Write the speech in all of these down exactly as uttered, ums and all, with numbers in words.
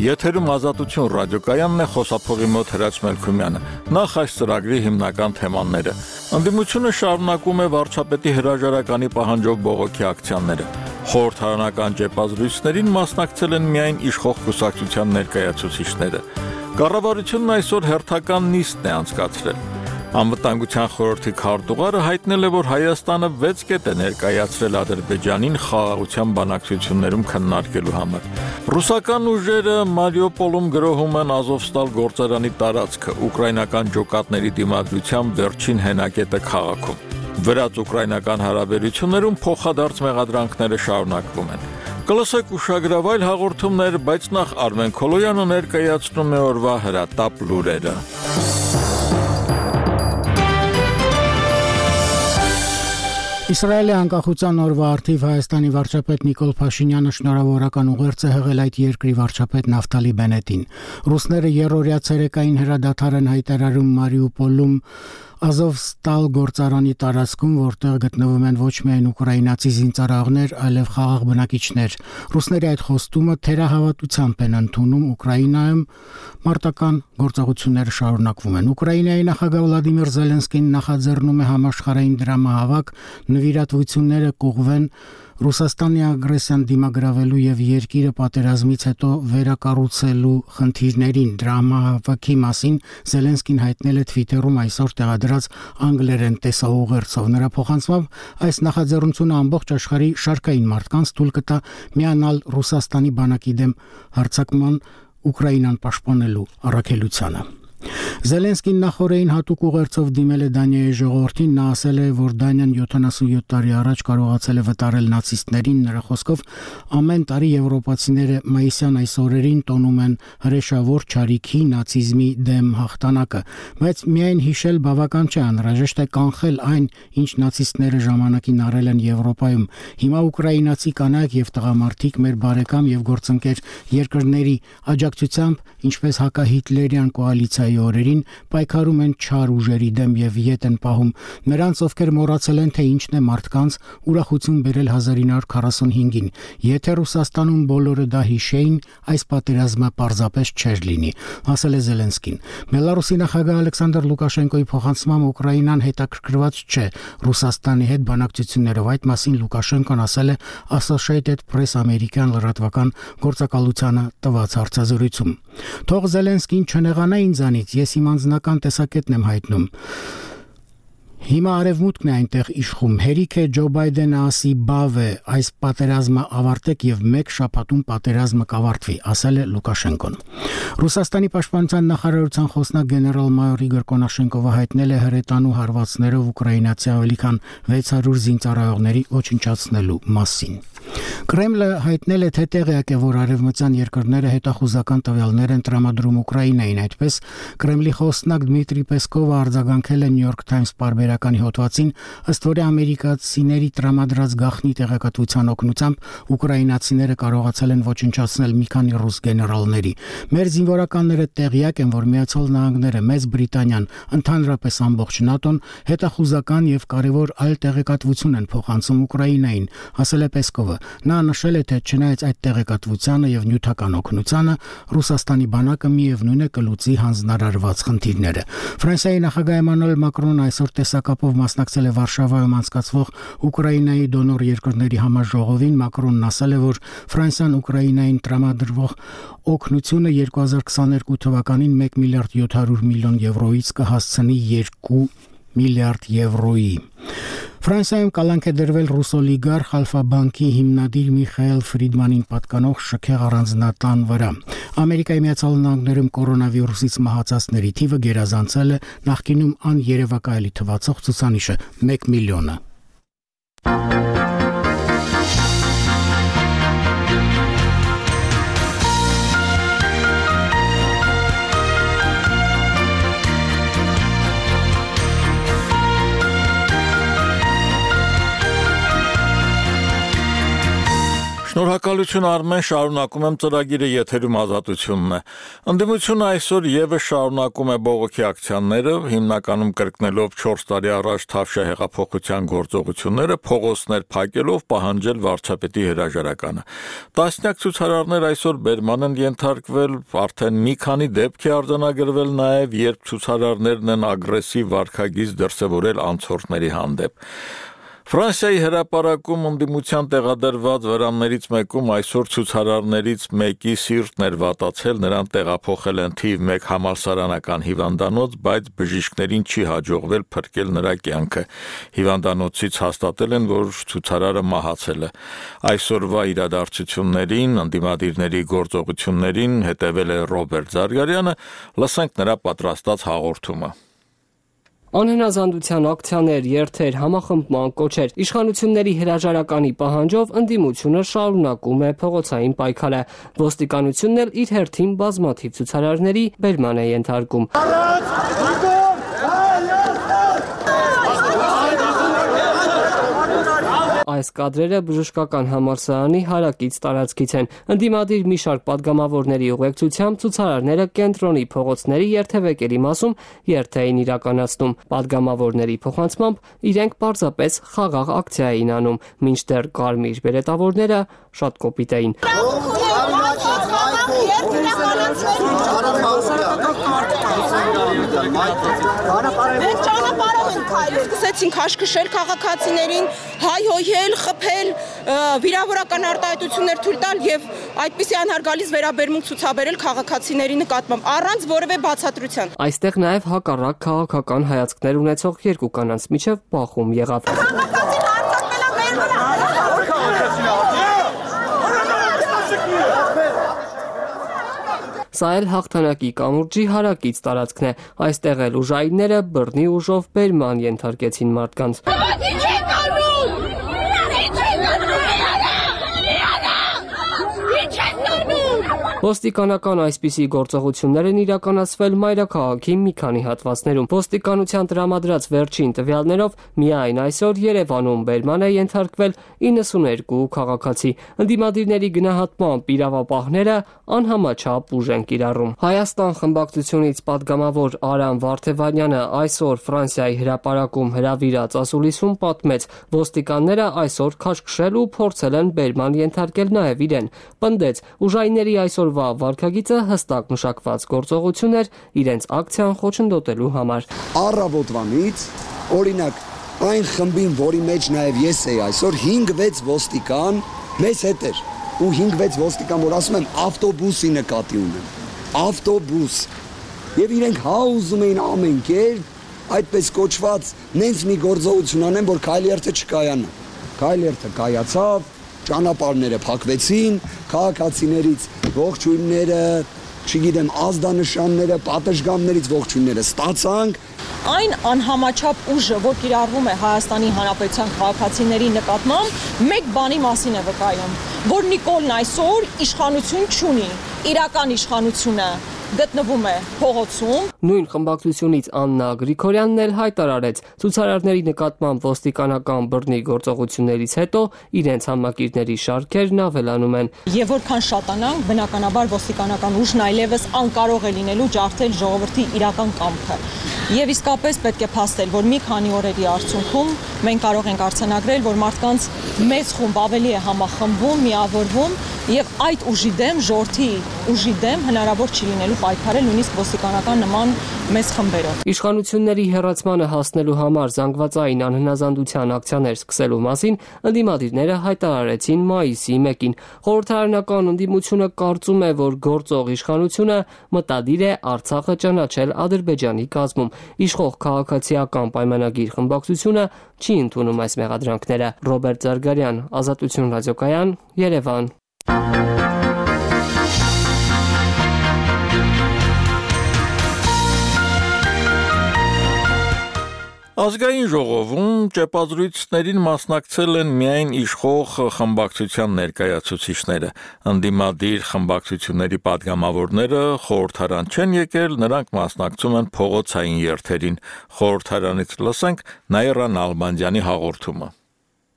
Եթերում Ազատություն ռադիոկայանն է, խոսափողի մոտ Հրաչ Մելքումյանը։ Նախ այս ծրագրի հիմնական թեմաները։ Ընդդիմությունը շարունակում է վարչապետի հրաժարականի պահանջով բողոքի ակցիաները։ Խորհրդարանական ճեպազրույցներին մասնակցել են միայն իշխող կուսակցության ներկայացուցիչները։ Կառավարությունն այսօր հերթական նիստ է անցկացրել։ Անվտանգության խորհրդի քարտուղարը հայտնել է, որ Հայաստանը վեց կետ է ներկայացրել Ադրբեջանին խաղաղության բանակցություններում քննարկելու համար։ Ռուսական ուժերը Մարիուպոլում գրոհում են Ազովստալ գործարանի տարածքը, ուկրաինական ջոկատների դիմադրությամբ վերջին հենակետը քաղաքում։ Վրաց ուկրաինական հարաբերություններում փոխադարձ մեղադրանքները շարունակվում են։ Կլսեք ուշագրավայր հաղորդումներ, բայց նախ Արմեն Քոլոյանը ներկայացնում է օրվա հրատապ լուրերը։ Իսրայելի անկախության օրվա առթիվ Հայաստանի վարչապետ Նիկոլ Փաշինյանը շնորհավորական ուղերձ է հղել այդ երկրի վարչապետ Նավտալի Բենետին։ Ռուսները երրորդյա ցերեկային հրադադար են հայտարարում Մարիուպոլում Ազովստալ գործարանի տարածքում, որտեղ գտնվում են ոչ միայն ուկրաինացի զինծառայողներ, այլև խաղաղ բնակիչներ։ Ռուսների այդ խոստումը թերահավատությամբ են ընդունում Ուկրաինայում մարտական գործողությունները շարունակվում են։ Ուկրաինայի նախագահ Վլադիմիր Զելենսկին նախաձեռնում է համաշխարհային դրամահավաք, նվիրատվությունները կուղվեն Ռուսաստանի ագրեսիան դիմագրավելու եւ երկիրը պատերազմից հետո վերակառուցելու խնդիրներին։ Դրամահավաքի մասին Զելենսկին հայտնել է Twitter-ում այսօր տեղադրած անգլերեն տեսաուղերձով։ Նրա փոխանցմամբ այս նախաձեռնությունը ամբողջ աշխարհի շարքային մարդկանց թույլ կտա միանալ Ռուսաստանի բանակի դեմ հարձակման Ուկրաինան պաշտպանելու առաքելությանը։ Զելենսկին նախորդին հատուկ ուղերձով դիմել է Դանիայի ժողովրդին, նա ասել է, որ Դանիան յոթանասունյոթ տարի առաջ կարողացել է վտարել նացիստներին, նրա խոսքով ամեն տարի եվրոպացիները մայիսյան այս օրերին տոնում են հրեշավոր չարիքի նացիզմի դեմ հաղթանակը, բայց միայն հիշել բավական չէ, անհրաժեշտ է կանխել այն, ինչ նացիստները ժամանակին արել են Եվրոպայում։ Հիմա ուկրաինացի կանայք եւ տղամարդիկ մեր բարեկամ եւ գործընկեր երկրների աջակցությամբ, ինչպես հակահիտլերյան կոալիցիայի օրերին պայքարում են չար ուժերի դեմ եւ ետ են պահում նրանց, ովքեր մոռացել են, թե ինչն է մարդկանց ուրախություն բերել հազար ինը հարյուր քառասունհինգին։ Եթե Ռուսաստանում բոլորը դա հիշեին, այս պատերազմը պարզապես չէր լինի, ասել է Զելենսկին։ Բելարուսի նախագահ Ալեքսանդր Լուկաշենկոյի փոխանցմամբ Ուկրաինան հետաքրքրված չէ Ռուսաստանի հետ բանակցություններով։ Այդ մասին Լուկաշենկոն ասել է Associated Press ամերիկյան լրատվական գործակալությանը տված հարցազրույցում։ Թող Զելենսկին չնեղանա ինձանից, ես իմ անձնական տեսակետն եմ հայտնում։ Հիմա արևմուտքն է այնտեղ իշխում։ Հերիք է Ջո Բայդենը ասի բավ է, այս պատերազմը ավարտեք եւ մեկ շաբաթում պատերազմը կավարտվի, ասել է Լուկաշենկոն։ Ռուսաստանի պաշտպանության նախարարության խոսնակ գեներալ-մայոր Իգոր Կոնաշենկովը հայտնել է հրետանու հարվածներով ուկրաինացի ավելի քան վեց հարյուր զինծառայողների ոչնչացնելու մասին։ Կրեմլը հայտնել է, թե տեղյակ է, որ արևմտյան երկրները հետախուզական տվյալներ են տրամադրում Ուկրաինային, այդպես Կրեմլի խոսնակ Դմիտրի Պեսկովը արձագանքել է New York Times պարբերականի հոդվածին, ըստ որի ամերիկացիների տրամադրած գաղտնի տեղեկատվության օգնությամբ ուկրաինացիները կարողացել են ոչնչացնել մի քանի ռուս գեներալների։ Մեր զինվորականները տեղյակ են, որ Միացյալ Նահանգները, Մեծ Բրիտանիան, ընդհանրապես ամբողջ ՆԱՏՕ-ն հետախուզական եւ կարևոր այլ տեղեկատվություն են փոխանցում Ուկրաինային, ասել է Պեսկովը։ Նա նշել է, թե չնայած այդ տեղեկատվությանը եւ նյութական օգնությանը Ռուսաստանի բանակը միևնույն է կլուծի հանձնարարված խնդիրները։ Ֆրանսիայի նախագահ Էմանուել Մակրոնը այսօր տեսակապով մասնակցել է Վարշավայում անցկացվող Ուկրաինայի դոնոր երկրների համաժողովին։ Մակրոնն ասել է, որ Ֆրանսիան Ուկրաինային տրամադրվող օգնությունը երկու հազար քսաներկու թվականին մեկ միլիարդ յոթ հարյուր միլիոն եվրոից կհասցնի երկու միլիարդ եվրոյի։ Ֆրանսիայում կալանք է դրվել ռուս օլիգարխ Ալֆա-բանկի հիմնադիր Միխայել Ֆրիդմանին պատկանող շքեղ առանձնատան վրա։ Ամերիկայի Միացյալ Նահանգներում կորոնավիրուսից մահացածների թիվը գերազանցել է նախկինում աներևակայելի թվացող ցուցանիշը մեկ միլիոնը։ Շնորհակալություն Արմեն, շարունակում եմ ծրագիրը եթերում ազատությունն է։ Ընդդիմությունը այսօր եւս շարունակում է բողոքի ակցիաները, հիմնականում կրկնելով չորս տարի առաջ Թավշյա հեղափոխության գործողությունները, փողոցներ փակելով պահանջել վարչապետի հրաժարականը։ Տասնյակ ցուցարարներ այսօր բերման են ենթարկվել, արդեն մի քանի դեպք է արձանագրվել նաեւ, երբ ցուցարարներն են ագրեսիվ վարքագիծ դրսևորել անցորդների հանդեպ։ Ֆրանսիայի հրապարակում ընդդիմության տեղադրված վրաններից մեկում այսօր ցուցարարներից մեկի սիրտն էր վատացել, նրան տեղափոխել են թիվ մեկ համալսարանական հիվանդանոց, բայց բժիշկներին չի հաջողվել փրկել նրա կյանքը։ Հիվանդանոցից հաստատել են, որ ցուցարարը մահացել է։ Այսօրվա իրադարձություններին, ընդդիմադիրների գործողություններին հետևել է Ռոբերտ Զարգարյանը, լսենք նրա պատրաստած հաղորդումը։ Անհնազանդության ակցիաներ, երթեր, համախմբման կոչեր, իշխանությունների հրաժարականի պահանջով ընդդիմությունը շարունակում է փողոցային պայքարը։ Ոստիկանությունն էլ իր հերթին բազմաթիվ ցուցարարների բերման է ենթարկում։ Այս կադրերը բժշկական համալսարանի հարակից տարածքից են։ Ընդդիմադիր մի շարք պատգամավորների ուղեկցությամբ ցուցարարները կենտրոնի փողոցների երթևեկերի մասում երթ էին իրականացնում։ Պատգամավորների փոխանցմամբ իրենք պարզապես խաղաղ ակցիա էին անում, մինչդեռ կարմիր բերետավորները շատ կոպիտ էին։ Սկսեցինք հաշկշել քաղաքացիներին, հայհոյել, խփել, վիրավորական արտահայտություններ թույլ տալ եւ այդպիսի անհարգալից վերաբերմունք ցուցաբերել քաղաքացիների նկատմամբ առանց որևէ բացատրության։ Այստեղ նաեւ հակառակ քաղաքական հայացքներ ունեցող երկու կանանց միջև բախում եղավ։ Սա էլ հաղթանակի կամուրջի հարակից տարածքն է։ Այստեղ էլ ուժայինները բռնի ուժով բերման ենթարկեցին մարդկանց։ Ոստիկանական այսպիսի գործողություններ են իրականացվել մայրաքաղաքի մի քանի հատվածներում։ Ոստիկանության տրամադրած վերջին տվյալներով միայն այսօր Երևանում բերման է ենթարկվել իննսունհինգ քաղաքացի։ Ընդդիմադիրների գնահատմամբ իրավապահները անհամաչափ ուժ են կիրառում։ Հայաստան խմբակցությունից պատգամավոր Արամ Վարդևանյանը այսօր Ֆրանսիայի հրապարակում հրավիրած ասուլիսում պատմեց, ոստիկանները այսօր քաշքշել ու փորձել են բերման ենթարկել նաև իրեն։ Պնդեց, ուժայինների այսօր վարքագիծը հստակ մշակված գործողություն էր իրենց ակցիան խոչընդոտելու համար։ Առավոտվանից, օրինակ, այն խմբին, որի մեջ նաև ես էի այսօր, հինգ-վեց ոստիկան մեզ հետ էր, ու հինգ-վեց ոստիկան, որ ասում եմ, ավտոբուսի նկատի ունեմ, ավտոբուս, եւ իրենք հա ուզում էին ամեն կերպ այդպես կոչված նենց մի գործողություն անեն, որ քայլերթը չկայանա։ Քայլերթը կայացավ, ճանապարհները փակվեցին, քաղաքացիներից ողջույնները, չգիտեմ, ազդանշանները, պատշգամբներից ողջույնները ստացանք։ Այն անհամաչափ ուժը, որ կիրառվում է Հայաստանի Հանրապետության քաղաքացիների նկատմամբ, մեկ բանի մասին է վկայում, որ Նիկոլն այսօր իշխանություն չունի, իրական իշխանությունը գտնվում է փողոցում։ Նույն խմբակցությունից Աննա Գրիգորյանն էլ հայտարարեց, ցուցարարների նկատմամբ ոստիկանական բռնի գործողություններից հետո իրենց համակիրների շարքերն ավելանում են։ Եվ որքան շատանանք, բնականաբար ոստիկանական ուժն այլևս անկարող է լինելու ջարդել ժողովրդի իրական կամքը։ Եվ իսկապես պետք է փաստել, որ մի քանի օրերի արդյունքում մենք կարող ենք արձանագրել, որ մարդկանց մեծ խումբ ավելի է համախմբվում, միավորվում եւ այդ ուժի դեմ, ժողովրդի ուժի դեմ հնարավոր չի լինելու պայքարել նույնիսկ ոստիկանական նման մեծ խմբերով։ Իշխանությունների հեռացմանը հասնելու համար զանգվածային անհնազանդության ակցիաներ սկսելու մասին ընդդիմադիրները հայտարարեցին մայիսի մեկին։ Խորհրդարանական ընդդիմությունը կարծում է, որ գործող իշխանությունը մտադիր է Արցախը ճանաչել Ադրբեջանի կազմում։ Իշխող քաղաքացիական պայմանագիր խմբակցությունը չի ընդունում այս մեղադրանքները։ Ռոբերտ Զարգարյան, Ազատություն ռադիոկայան, Երևան։ Ազգային ժողովում ճեպազրույցներին մասնակցել են միայն իշխող խմբակցության ներկայացուցիչները, ընդդիմադիր խմբակցությունների պատգամավորները խորհրդարան չեն եկել, նրանք մասնակցում են փողոցային երթերին։ Խորհրդարանից լսենք Նաիրա Նալբանդյանի հաղորդումը։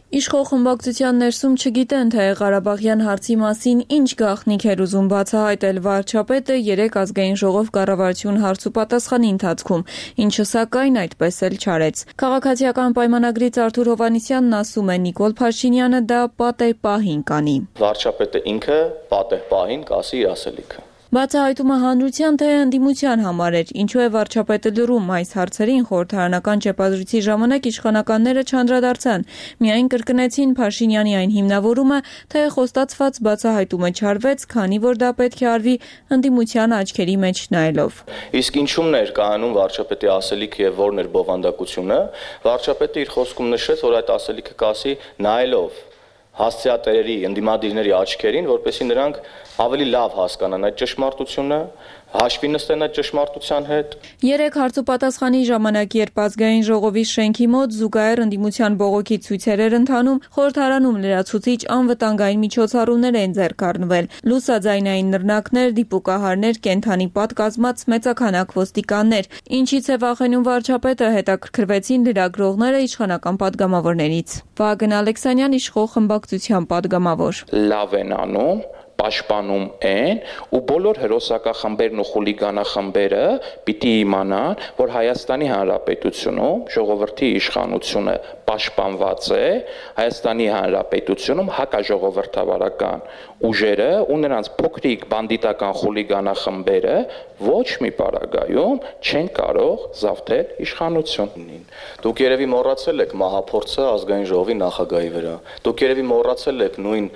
Իշխող խմբակցության ներսում չգիտեն, թե Ղարաբաղյան հարցի մասին ինչ գաղտնիք էր ուզում բացահայտել վարչապետը երեք ազգային ժողով կառավարություն հարցուպատասխանի ընթացքում, ինչը սակայն այդպես էլ չարեց։ Քաղաքացիական պայմանագրից Արթուր Հովհաննիսյանն ասում է, Նիկոլ Փաշինյանը դա պատեհ պահին կանի։ Վարչապետը ինքը պատեհ պահին կասի իր ասելիքը։ Բացահայտումը հանրության թե ընդդիմության համար էր, ինչու է վարչապետը լռում այս հարցերին խորհրդարանական ճեպազրույցի ժամանակ իշխանականները չանդրադարձան, միայն կրկնեցին Փաշինյանի այն հիմնավորումը, թե խոստացված բացահայտումը չարվեց, քանի որ դա պետք է արվի ընդդիմության աչքերի մեջ նայելով։ Իսկ ինչումն էր կայանում վարչապետի ասելիքը եւ որն էր բովանդակությունը, վարչապետը իր խոսքում նշեց, որ այդ ասելիքը կասի նայելով հասցեատերերի, ընդդիմադիրների աչքերին, որպեսզի նրանք ավելի լավ հասկանան այդ ճշմարտությունը, հաշվի նստեն այդ ճշմարտության հետ։ Երեք հարցուպատասխանի ժամանակ, երբ ազգային ժողովի շենքի մոտ զուգահեռ ընդդիմության բողոքի ցույցեր էր ընթանում, խորհրդարանում լրացուցիչ անվտանգային միջոցառումներ են ձեռք առնվել։ Լուսաձայնային նռնակներ, դիպուկահարներ, կենդանի պատ կազմած մեծաքանակ ոստիկաններ։ Ինչից է վախենում վարչապետը, հետաքրքրվեցին լրագրողները իշխանական падգամավորներից։ Վագն Ալեքսանյան, իշխող խմբակցության падգամավոր։ Լավ են անում, պաշտպանում են ու բոլոր հերոսակախմբերն ու խուլիգանախմբերը պիտի իմանան, որ Հայաստանի Հանրապետությունում ժողովրդի իշխանությունը պաշտպանված է, Հայաստանի Հանրապետությունում հակաժողովրդավարական ուժերը ու նրանց փոքրիկ բանդիտական խուլիգանախմբերը ոչ մի պարագայում չեն կարող զավթել իշխանությունին։ Դուք երևի մոռացել եք մահափորձը ազգային ժողովի նախագահի վրա։ Դուք երևի մոռացել եք նույն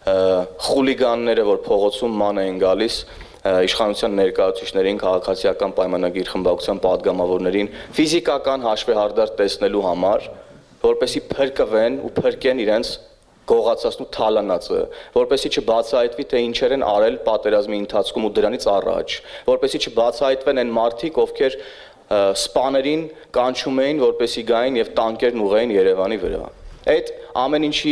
խուլիգանները, որ փողոցում ման էին գալիս իշխանության ներկայացուցիչներին, քաղաքացիական պայմանագիր խմբակցության падգամավորներին ֆիզիկական հաշվեհարդար տեսնելու համար, որպեսզի փրկվեն ու փրկեն իրենց գողացածն ու թալանածը, որպեսզի չբացահայտվի, թե ինչեր են արել պատերազմի ընթացքում ու դրանից առաջ, որպեսզի չբացահայտվեն այն մարդիկ, ովքեր սպաներին կանչում էին, որպեսզի գային եւ տանկերն ուղղեին Երևանի վրա։ Այդ ամեն ինչի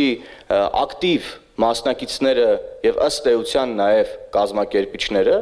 ակտիվ մասնակիցները եւ ըստ էության նաեւ կազմակերպիչները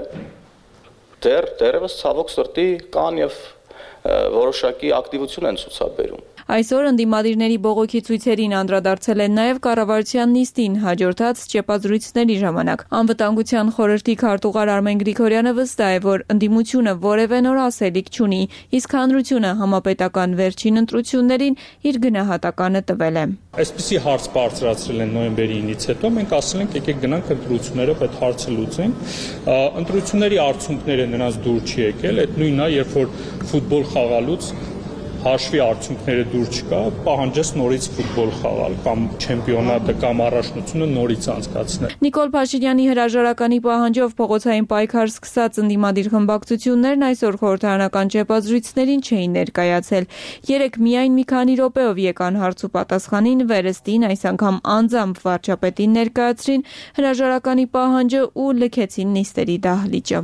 դեռ դեռևս ցավոք սրտի կան եւ որոշակի ակտիվություն են ցուցաբերում։ Այսօր ընդդիմադիրների բողոքի ցույցերին անդրադարձել են նաև կառավարության նիստին հաջորդած ճեպազրույցների ժամանակ։ Անվտանգության խորհրդի քարտուղար Արմեն Գրիգորյանը վստահ է, որ ընդդիմությունը որևէ նոր ասելիք չունի, իսկ հանրությունը համապետական վերջին ընտրություններին իր գնահատականը տվել է։ Այսպիսի հարց բարձրացրել են նոյեմբերի ինից հետո, մենք ասել ենք եկեք գնանք ընտրություններով այդ հարցը լուծենք։ Ընտրությունների արդյունքները նրանց դուր չի եկել, այդ նույնն է, երբ որ ֆուտբոլ խաղալուց հաշվի արդյունքները դուր չկա, պահանջես նորից ֆուտբոլ խաղալ կամ չեմպիոնատը կամ առաջնությունը նորից անցկացնել։ Նիկոլ Փաշինյանի հրաժարականի պահանջով փողոցային պայքար սկսած ընդդիմադիր խմբակցություններն այսօր խորհրդարանական ճեպազրույցներին չէին ներկայացել։ Երեք միայն մի քանի րոպեով եկան հարցուպատասխանին, վերստին այս անգամ անձամբ վարչապետին ներկայացրին հրաժարականի պահանջը ու լքեցին նիստերի դահլիճը։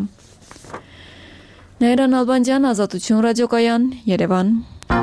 Նայրան Ալբանդյան, Ազատություն ռադիոկայան, Երևան։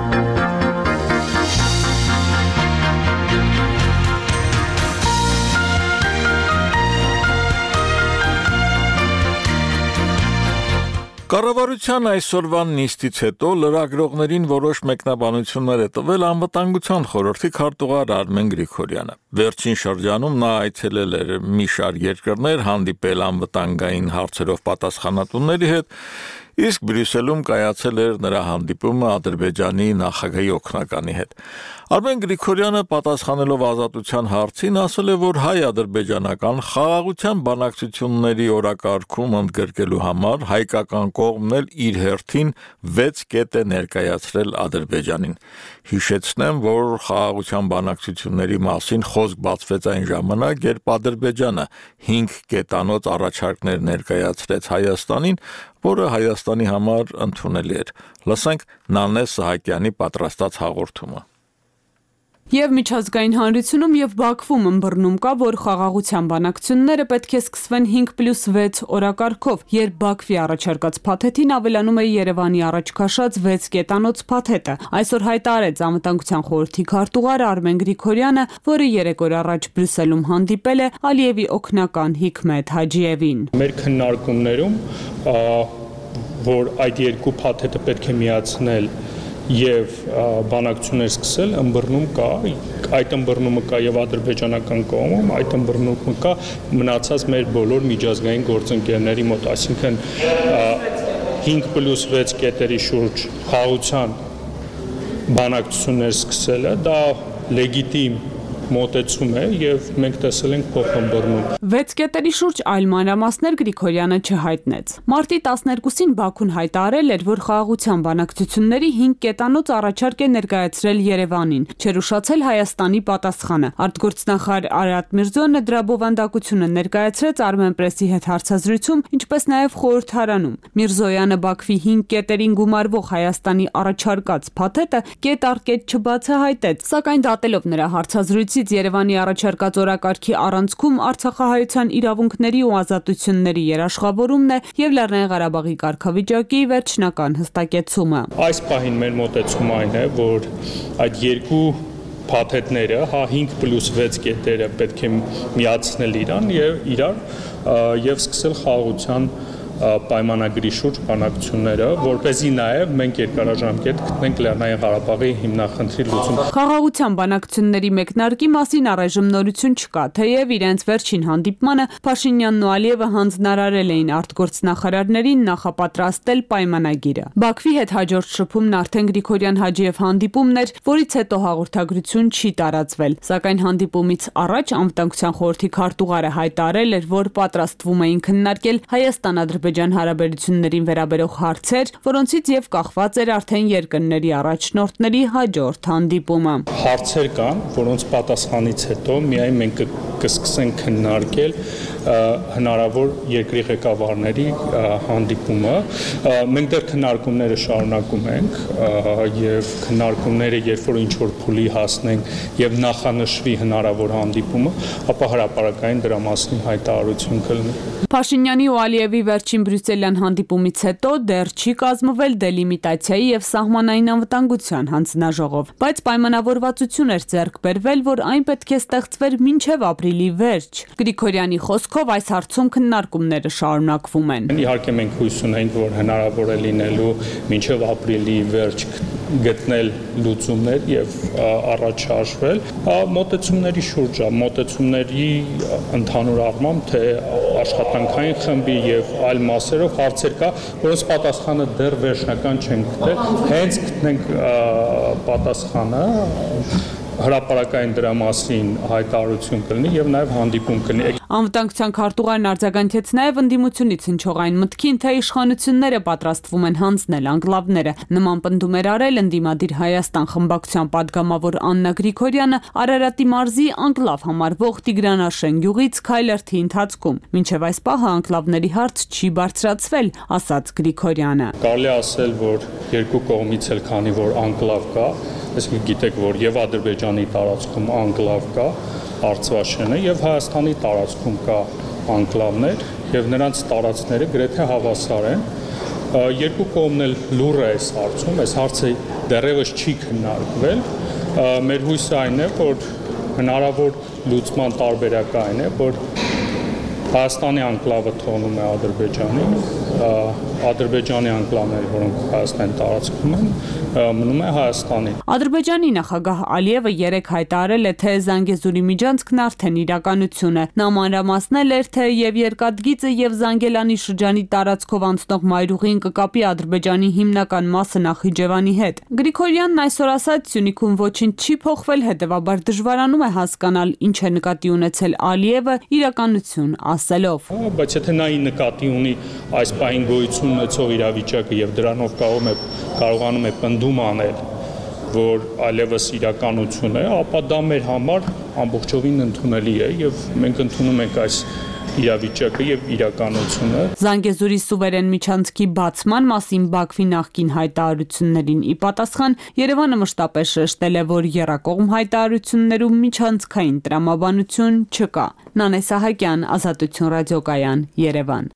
Կառավարության այսօրվա նիստից հետո լրագրողներին որոշ մեկնաբանություններ է տվել անվտանգության խորհրդի քարտուղար Արմեն Գրիգորյանը։ Վերջին շրջանում նա այցելել էր մի շարք երկրներ, հանդիպել անվտանգային հարցերով պատասխանատուների հետ, իսկ Բրյուսելում կայացել էր նրա հանդիպումը Ադրբեջանի նախագահի օգնականի հետ։ Արմեն Գրիգորյանը պատասխանելով Ազատության հարցին ասել է, որ հայ-ադրբեջանական խաղաղության բանակցությունների օրակարգում ընդգրկելու համար հայկական կողմն էլ իր հերթին վեց կետ է ներկայացրել Ադրբեջանին։ Հիշեցնեմ, որ խաղաղության բանակցությունների մասին խոսք բացվեց այն ժամանակ, երբ Ադրբեջանը հինգ կետանոց առաջարկներ ներկայացրեց Հայաստանին, որը Հայաստանի համար ընդունելի էր։ Լսենք Նանե Սահակյանի պատրաստած հաղորդումը։ Եվ միջազգային հանրությունում եւ Բաքվում ըմբռնում կա, որ խաղաղության բանակցությունները պետք է սկսվեն հինգ պլյուս վեց օրակարգով, երբ Բաքվի առաջարկած փաթեթին ավելանում է Երևանի առաջ քաշած վեց կետանոց փաթեթը։ Այսօր հայտարարեց անվտանգության խորհրդի քարտուղար Արմեն Գրիգորյանը, որը երեք օր առաջ Բրյուսելում հանդիպել է Ալիևի օգնական Հիքմետ Հաջիևին։ Մեր քննարկումներում, որ այդ երկու փաթեթը պետք է միացնել եւ բանակցություններ սկսել, ըմբռնում կա, այդ ըմբռնումը կա եւ ադրբեջանական կողմում, այդ ըմբռնումը կա մնացած մեր բոլոր միջազգային գործընկերների մոտ, այսինքն հինգ պլյուս վեց կետերի շուրջ խաղաղության բանակցություններ սկսելը, դա լեգիտիմ մոտեցում է եւ մենք տեսել ենք փոխըմբռնում։ վեց կետերի շուրջ այլ մանրամասներ Գրիգորյանը չհայտնեց։ Մարտի տասներկուսին Բաքուն հայտարարել էր, որ խաղաղության բանակցությունների հինգ կետանոց առաջարկ է ներկայացրել Երևանին, չէր ուշացել Հայաստանի պատասխանը։ Արտգործնախարար Արարատ Միրզոյանը դրա բովանդակությունը ներկայացրեց Armenpress-ի հետ հարցազրույցում, ինչպես նաեւ խորհրդարանում։ Միրզոյանը Բաքվի հինգ կետերին գումարվող Հայաստանի առաջարկած փաթեթը կետ առ կետ չբացահայտեց, սակայն դատելով նրա հարցազրույցի Երևանի առաջարկած օրակարգի առանցքում Արցախահայության իրավունքների ու ազատությունների երաշխավորումն է եւ Լեռնային Ղարաբաղի կարգավիճակի վերջնական հստակեցումը։ Այս պահին մեր մոտեցումը այն է, որ այդ երկու փաթեթները, հա հինգ պլյուս վեց կետերը պետք է միացնել իրան եւ իրար եւ սկսել խաղաղության պայմանագրի շուրջ բանակցությունները, որպեսզի նաև մենք երկարաժամկետ գտնենք Լեռնային Ղարաբաղի հիմնախնդրի լուծում։ Խաղաղության բանակցությունների մեկնարկի մասին առայժմ նորություն չկա, թեև իրենց վերջին հանդիպմանը Փաշինյանն ու Ալիևը հանձնարարել էին արտգործնախարարներին նախապատրաստել պայմանագիրը։ Բաքվի հետ հաջորդ շփումն արդեն Գրիգորյան-Հաջիև հանդիպումն էր, որից հետո հաղորդագրություն չի տարածվել, սակայն հանդիպումից առաջ անվտանգության խորհրդի քարտուղարը հայտարարել էր, որ պատրաստվում էին քննարկել Հայաստան-Ադրբեջան հարաբերություններին վերաբերող հարցեր, որոնցից եւ կախված էր արդեն երկրների առաջնորդների հաջորդ հանդիպումը։ Հարցեր կան, որոնց պատասխանից հետո միայն մենք կսկսենք քննարկել հնարավոր երկրի ղեկավարների հանդիպումը։ Մենք դեռ քննարկումները շարունակում ենք եւ քննարկումները երբ որ ինչ որ փուլի հասնենք եւ նախանշվի հնարավոր հանդիպումը, ապա հրապարակային դրա մասին հայտարարություն կլինի։ Փաշինյանի ու Ալիևի վերջին բրյուսելյան հանդիպումից հետո դեռ չի կազմվել դելիմիտացիայի եւ սահմանային անվտանգության հանձնաժողով, բայց պայմանավորվածություն էր ձեռք բերվել, որ այն պետք է ստեղծվեր մինչեւ ապրիլի վերջ։ Գրիգորյանի խոսքով այս հարցում քննարկումները շարունակվում են։ Իհարկե մենք հույս ունենք, որ հնարավոր է լինելու մինչեւ ապրիլի վերջ գտնել լուծումներ եւ առաջ շարժվել։ Մոտեցումների շուրջ է, մոտեցումների ընդհանուր առմամբ թե աշխատանքային խմբի եւ այլ մասերով հարցեր կա, որոնց պատասխանը դեռ վերջնական չեն գտել։ Հենց գտնենք պատասխանը հրապարակային դրա մասին հայտարարություն կլինի եւ նաեւ հանդիպում կլինի։ Անվտանգության քարտուղարն արձագանքեց նաեւ ընդդիմությունից հնչող այն մտքին, թե իշխանությունները պատրաստվում են հանձնել անկլավները։ Նման պնդում էր արել ընդդիմադիր Հայաստան խմբակցության падգամավոր Աննա Գրիգորյանը Արարատի մարզի անկլավ համարվող Տիգրանաշեն գյուղից Քայլերթի ընթացքում։ Մինչեւ այս պահը անկլավների հարց չի բարձրացվել, ասաց Գրիգորյանը։ Կարելի ասել, որ երկու կողմից էլ քանի որ անկլավ կա, այսինքն գիտեք, որ եւ Ադրբեջանի տարածքում անկլավ կա, Արցվաշենը եւ Հայաստանի տարածքում կա անկլավներ եւ նրանց տարածքները գրեթե հավասար են։ Երկու կողմն էլ լուռ է այս հարցում, այս հարցը դեռևս չի քննարկվել։ Մեր հույսը այն է, որ հնարավոր լուծման տարբերակը այն է, որ Հայաստանի անկլավը թողնում է Ադրբեջանին, Ադրբեջանի անկլավները, որոնք Հայաստանի տարածքում են, մնում է Հայաստանին։ Ադրբեջանի նախագահ Ալիևը երեկ հայտարարել է, թե Զանգեզուրի միջանցքն արդեն իրականություն է։ Նա մանրամասնել էր, թե եւ Երկաթգիծը եւ Զանգելանի շրջանի տարածքով անցնող մայրուղին կկապի Ադրբեջանի հիմնական մասը Նախիջևանի հետ։ Գրիգորյանն այսօր ասաց, Սյունիքում ոչինչ չի փոխվել, հետեւաբար դժվարանում է հասկանալ, ինչ է նկատի ունեցել Ալիևը իրականություն ասելով։ Բայց եթե նա նկատի ունի այս պահին գոյություն ունեցող իրավիճակը եւ դրանով կարող է կարողանում է պնդում անել, որ այլևս իրականություն է, ապա դա մեր համար ամբողջովին ընդունելի է եւ մենք ընդունում ենք այս իրավիճակը եւ իրականությունը։ Զանգեզուրի սուվերեն միջանցքի բացման մասին Բաքվի նախկին հայտարարություններին ի պատասխան Երևանը մշտապես շեշտել է, որ եռակողմ հայտարարություններում միջանցքային տրամաբանություն չկա։ Նանե Սահակյան, Ազատություն ռադիոկայան, Երևան։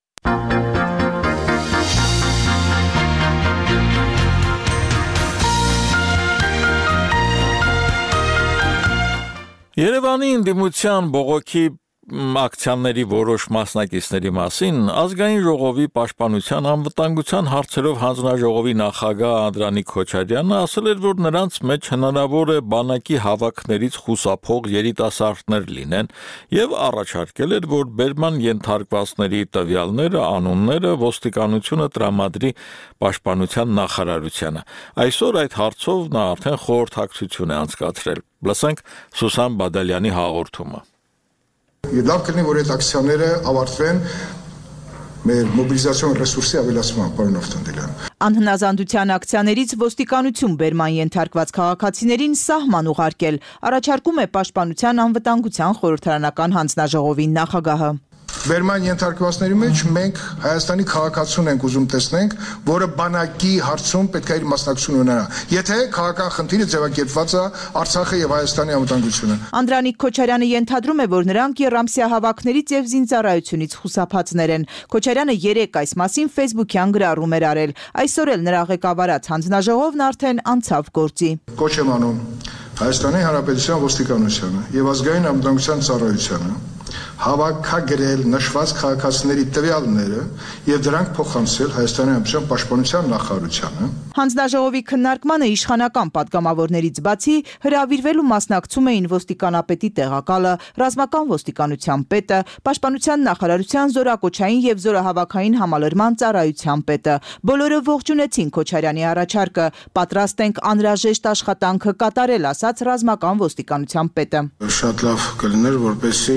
Երևանի ընդդիմության բողոքի ակցիաների որոշ մասնակիցների մասին ազգային ժողովի պաշտպանության անվտանգության հարցերով հանձնաժողովի նախագահ Անդրանիկ Քոչարյանը ասել էր, որ նրանց մեջ հնարավոր է բանակի հավաքներից խուսափող երիտասարդներ լինեն եւ առաջարկել էր, որ բերման ենթարկվածների տվյալները, անունները ոստիկանությունը տրամադրի պաշտպանության նախարարությանը։ Այսօր այդ հարցով նա արդեն խորհրդակցություն է անցկացրել։ Լսենք Սուսան Բադալյանի հաղորդումը։ Լավ կլինի, որ այդ ակցիաները ավարտվեն մեր մոբիլիզացիոն ռեսուրսի ավելացման, պարոն Ավտանդելյան։ Անհնազանդության ակցիաներից ոստիկանություն բերման ենթարկված քաղաքացիներին սահման ուղարկել, առաջարկում է Պաշտպանության անվտանգության խորհրդարանական հանձնաժողովի նախագահը։ Բերման ենթարկվածների մեջ մենք Հայաստանի քաղաքացուն ենք ուզում տեսնենք, որը բանակի հարցում պետք է իր մասնակցություն ունենա։ Եթե քաղաքական խնդիրը ձևակերպված է Արցախը եւ Հայաստանի անվտանգությունը։ Անդրանիկ Քոչարյանը ենթադրում է, որ նրանք եռամսյա հավաքներից եւ զինծառայությունից խուսափածներ են։ Քոչարյանը երեկ այս մասին Facebook-յան գրառում էր արել։ Այսօր էլ նրա ղեկավարած հանձնաժողովն արդեն անցավ գործի։ Կոչ եմ անում Հայաստանի Հանրապետության ոստիկանությանը եւ ազգային անվտանգության ծառայությանը հավաքագրել նշված քաղաքացիների տվյալները եւ դրանք փոխանցել Հայաստանի Հանրապետության պաշտպանության նախարարությանը։ Հանձնաժողովի քննարկմանը իշխանական պատգամավորներից բացի հրավիրվելու մասնակցում էին ոստիկանապետի տեղակալը, ռազմական ոստիկանության պետը, պաշտպանության նախարարության զորակոչային եւ զորահավաքային համալրման ծառայության պետը։ Բոլորը ողջունեցին Քոչարյանի առաջարկը, պատրաստ ենք անհրաժեշտ աշխատանքը կատարել, ասաց ռազմական ոստիկանության պետը։ Շատ լավ կլիներ, որպեսզի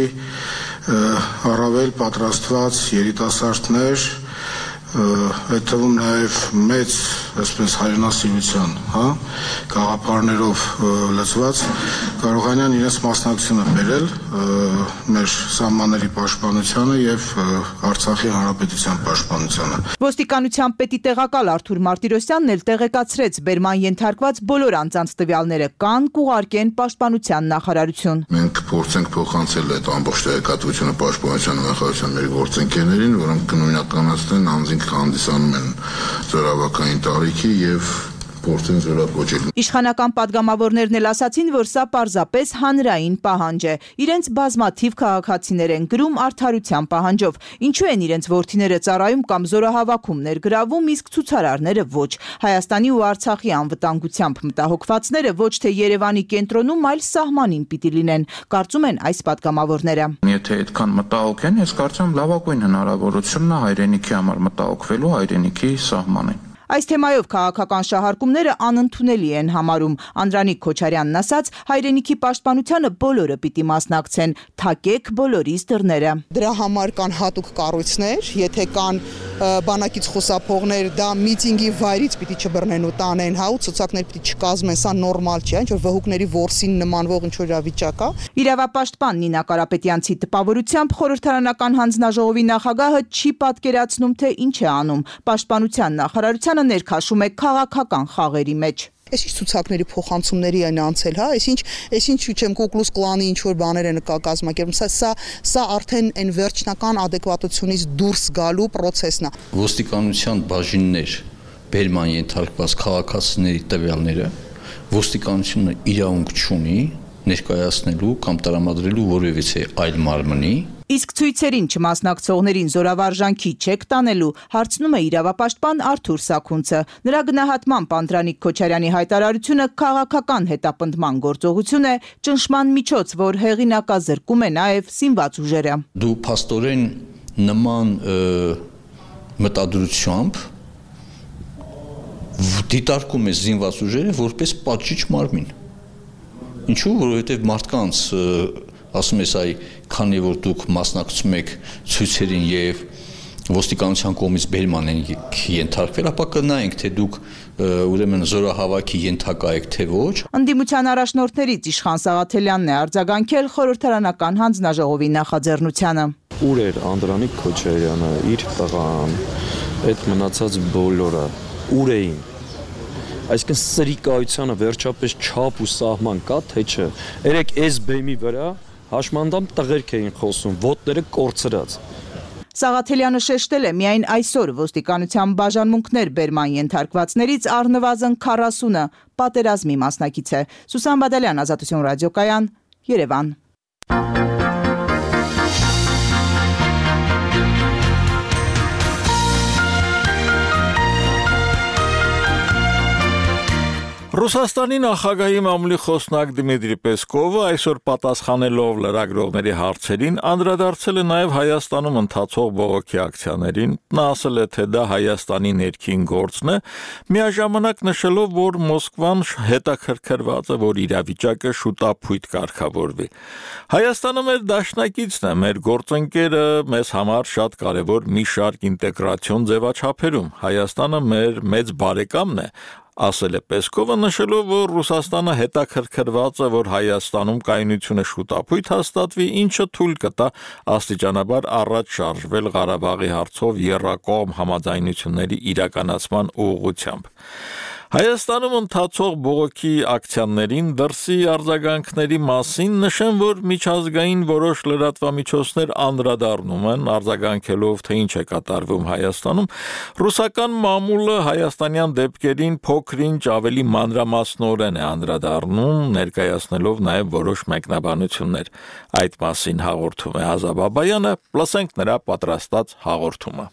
առավել պատրաստված երիտասարդներ, այդ թվում նաև մեծ, այսպես հայրենասիրության, հա, գաղափարներով լցված կարողանան իրենց մասնակցությունը բերել մեր սահմանների պաշտպանությանը եւ Արցախի հանրապետության պաշտպանությանը։ Ոստիկանության պետի տեղակալ Արթուր Մարտիրոսյանն էլ տեղեկացրեց, բերման ենթարկված բոլոր անձանց տվյալները կան, կուղարկեն պաշտպանության նախարարություն։ Մենք փորձենք փոխանցել այդ ամբողջ տեղեկատվությունը պաշտպանության նախարարության մեր գործընկերներին, որոնք կնույնականացնեն անձին հանդիսանում են զորավարական տարիքի եւ փորձեն զորակոչել։ Իշխանական պատգամավորներն էլ ասացին, որ սա պարզապես հանրային պահանջ է։ Իրենց բազմաթիվ քաղաքացիներ են գրում արդարության պահանջով։ Ինչու են իրենց որդիները ծառայում կամ զորահավաքում ներգրավում, իսկ ցուցարարները ոչ։ Հայաստանի ու Արցախի անվտանգությամբ մտահոգվածները ոչ թե Երևանի կենտրոնում, այլ սահմանին պիտի լինեն, կարծում են այս պատգամավորները։ Եթե այդքան մտահոգ են, ես կարծում եմ լավագույն հնարավորությունն է հայրենիքի համար մտահոգվելու հայրենիքի սահմանին։ Այս թեմայով քաղաքական շահարկումները անընդունելի են համարում։ Անդրանիկ Քոչարյանն ասաց, հայրենիքի պաշտպանությանը բոլորը պիտի մասնակցեն, թակեք բոլորիս դռները։ Դրա համար կան հատուկ կառույցներ, եթե կան բանակից խուսափողներ, դա միտինգի վայրից պիտի չբռնեն ու տանեն, հա, ու ցուցակներ պիտի չկազմեն, սա նորմալ չէ, ինչ որ վհուկների որսին նմանվող ինչ որ իրավիճակ է։ Իրավապաշտպան Նինա Կարապետյանցի տպավորությամբ խորհրդարանական հանձնաժողովի նախագահը չի պատկերացնում, թե ինչ է անում։ Պաշտպանության նախարարության ներքաշում է քաղաքական խաղերի մեջ։ Այս ինչ ցուցակների փոխանցումների են անցել, հա, այս ինչ, այս ինչ չեմ Կուկլուս կլանի ինչ որ բաներ են կազմակերպում, սա սա սա արդեն այն վերջնական adekvatությունից դուրս գալու process-ն է։ Ոստիկանության բաժիններ բերման ենթարկված քաղաքացիների տվյալները ոստիկանությունը իրավունք չունի ներկայացնելու կամ տրամադրելու որևիցե այլ մարմնի։ Իսկ ցույցերին չմասնակցողներին զորավարժանքի չեք տանելու, հարցնում է իրավապաշտպան Արթուր Սաքունցը։ Նրա գնահատմամբ Անդրանիկ Քոչարյանի հայտարարությունը քաղաքական հետապնդման գործողություն է, ճնշման միջոց, որ հեղինակազրկում է նաև սինված ուժերը։ Դու փաստորեն նման մտադրությամբ դիտարկում ես զինված ուժերը որպես պատժիչ մարմին։ Ինչու՞, որովհետև մարդկանց ասում ես այ քանի որ դուք մասնակցում եք ցույցերին եւ ոստիկանության կողմից բերման են ենթարկվել, ապա կնայենք թե դուք ուրեմն զորահավաքի ենթակա եք թե ոչ։ Ընդդիմության առաջնորդներից Իշխան Սաղաթելյանն է արձագանքել խորհրդարանական հանձնաժողովի նախաձեռնությանը։ Ուր էր Անդրանիկ Քոչարյանը, իր տղան, այդ մնացած բոլորը ուր էին։ Այսինքն սրիկայությանը վերջապես չափ ու սահման կա, թե չէ։ Երեք այս բեմի վրա հաշմանդամ տղերք էին խոսում, ոտները կորցրած։ Սաղաթելյանը շեշտել է, միայն այսօր ոստիկանության բաժանմունքներ բերման ենթարկվածներից առնվազն քառասունը պատերազմի մասնակից է։ Սուսան Բադալյան, Ազատություն ռադիոկայան, Երևան։ Ռուսաստանի նախագահի մամուլի խոսնակ Դմիտրի Պեսկովը այսօր պատասխանելով լրագրողների հարցերին անդրադարձել է նաև Հայաստանում ընթացող բողոքի ակցիաներին, նա ասել է, թե դա Հայաստանի ներքին գործն է, միաժամանակ նշելով, որ Մոսկվան հետաքրքրված է, որ իրավիճակը շուտափույթ կարգավորվի։ Հայաստանը մեր դաշնակիցն է, մեր գործընկերը, մեզ համար շատ կարևոր մի շարք ինտեգրացիոն ձևաչափերում, Հայաստանը մեր մեծ բարեկամն է, ասել է Պեսկովը, նշելով, որ Ռուսաստանը հետաքրքրված է, որ Հայաստանում կայունությունը շուտափույթ հաստատվի, ինչը թույլ կտա աստիճանաբար առաջ շարժվել Ղարաբաղի հարցով եռակողմ համաձայնությունների իրականացման ուղղությամբ։ Հայաստանում ընթացող բողոքի ակցիաներին դրսի արձագանքների մասին նշեմ, որ միջազգային որոշ լրատվամիջոցներ անդրադառնում են, արձագանքելով, թե ինչ է կատարվում Հայաստանում, ռուսական մամուլը հայաստանյան դեպքերին փոքր-ինչ ավելի մանրամասնորեն է անդրադառնում, ներկայացնելով նաև որոշ մեկնաբանություններ։ Այդ մասին հաղորդում է Ազա Բաբայանը, լսենք նրա պատրաստած հաղորդումը։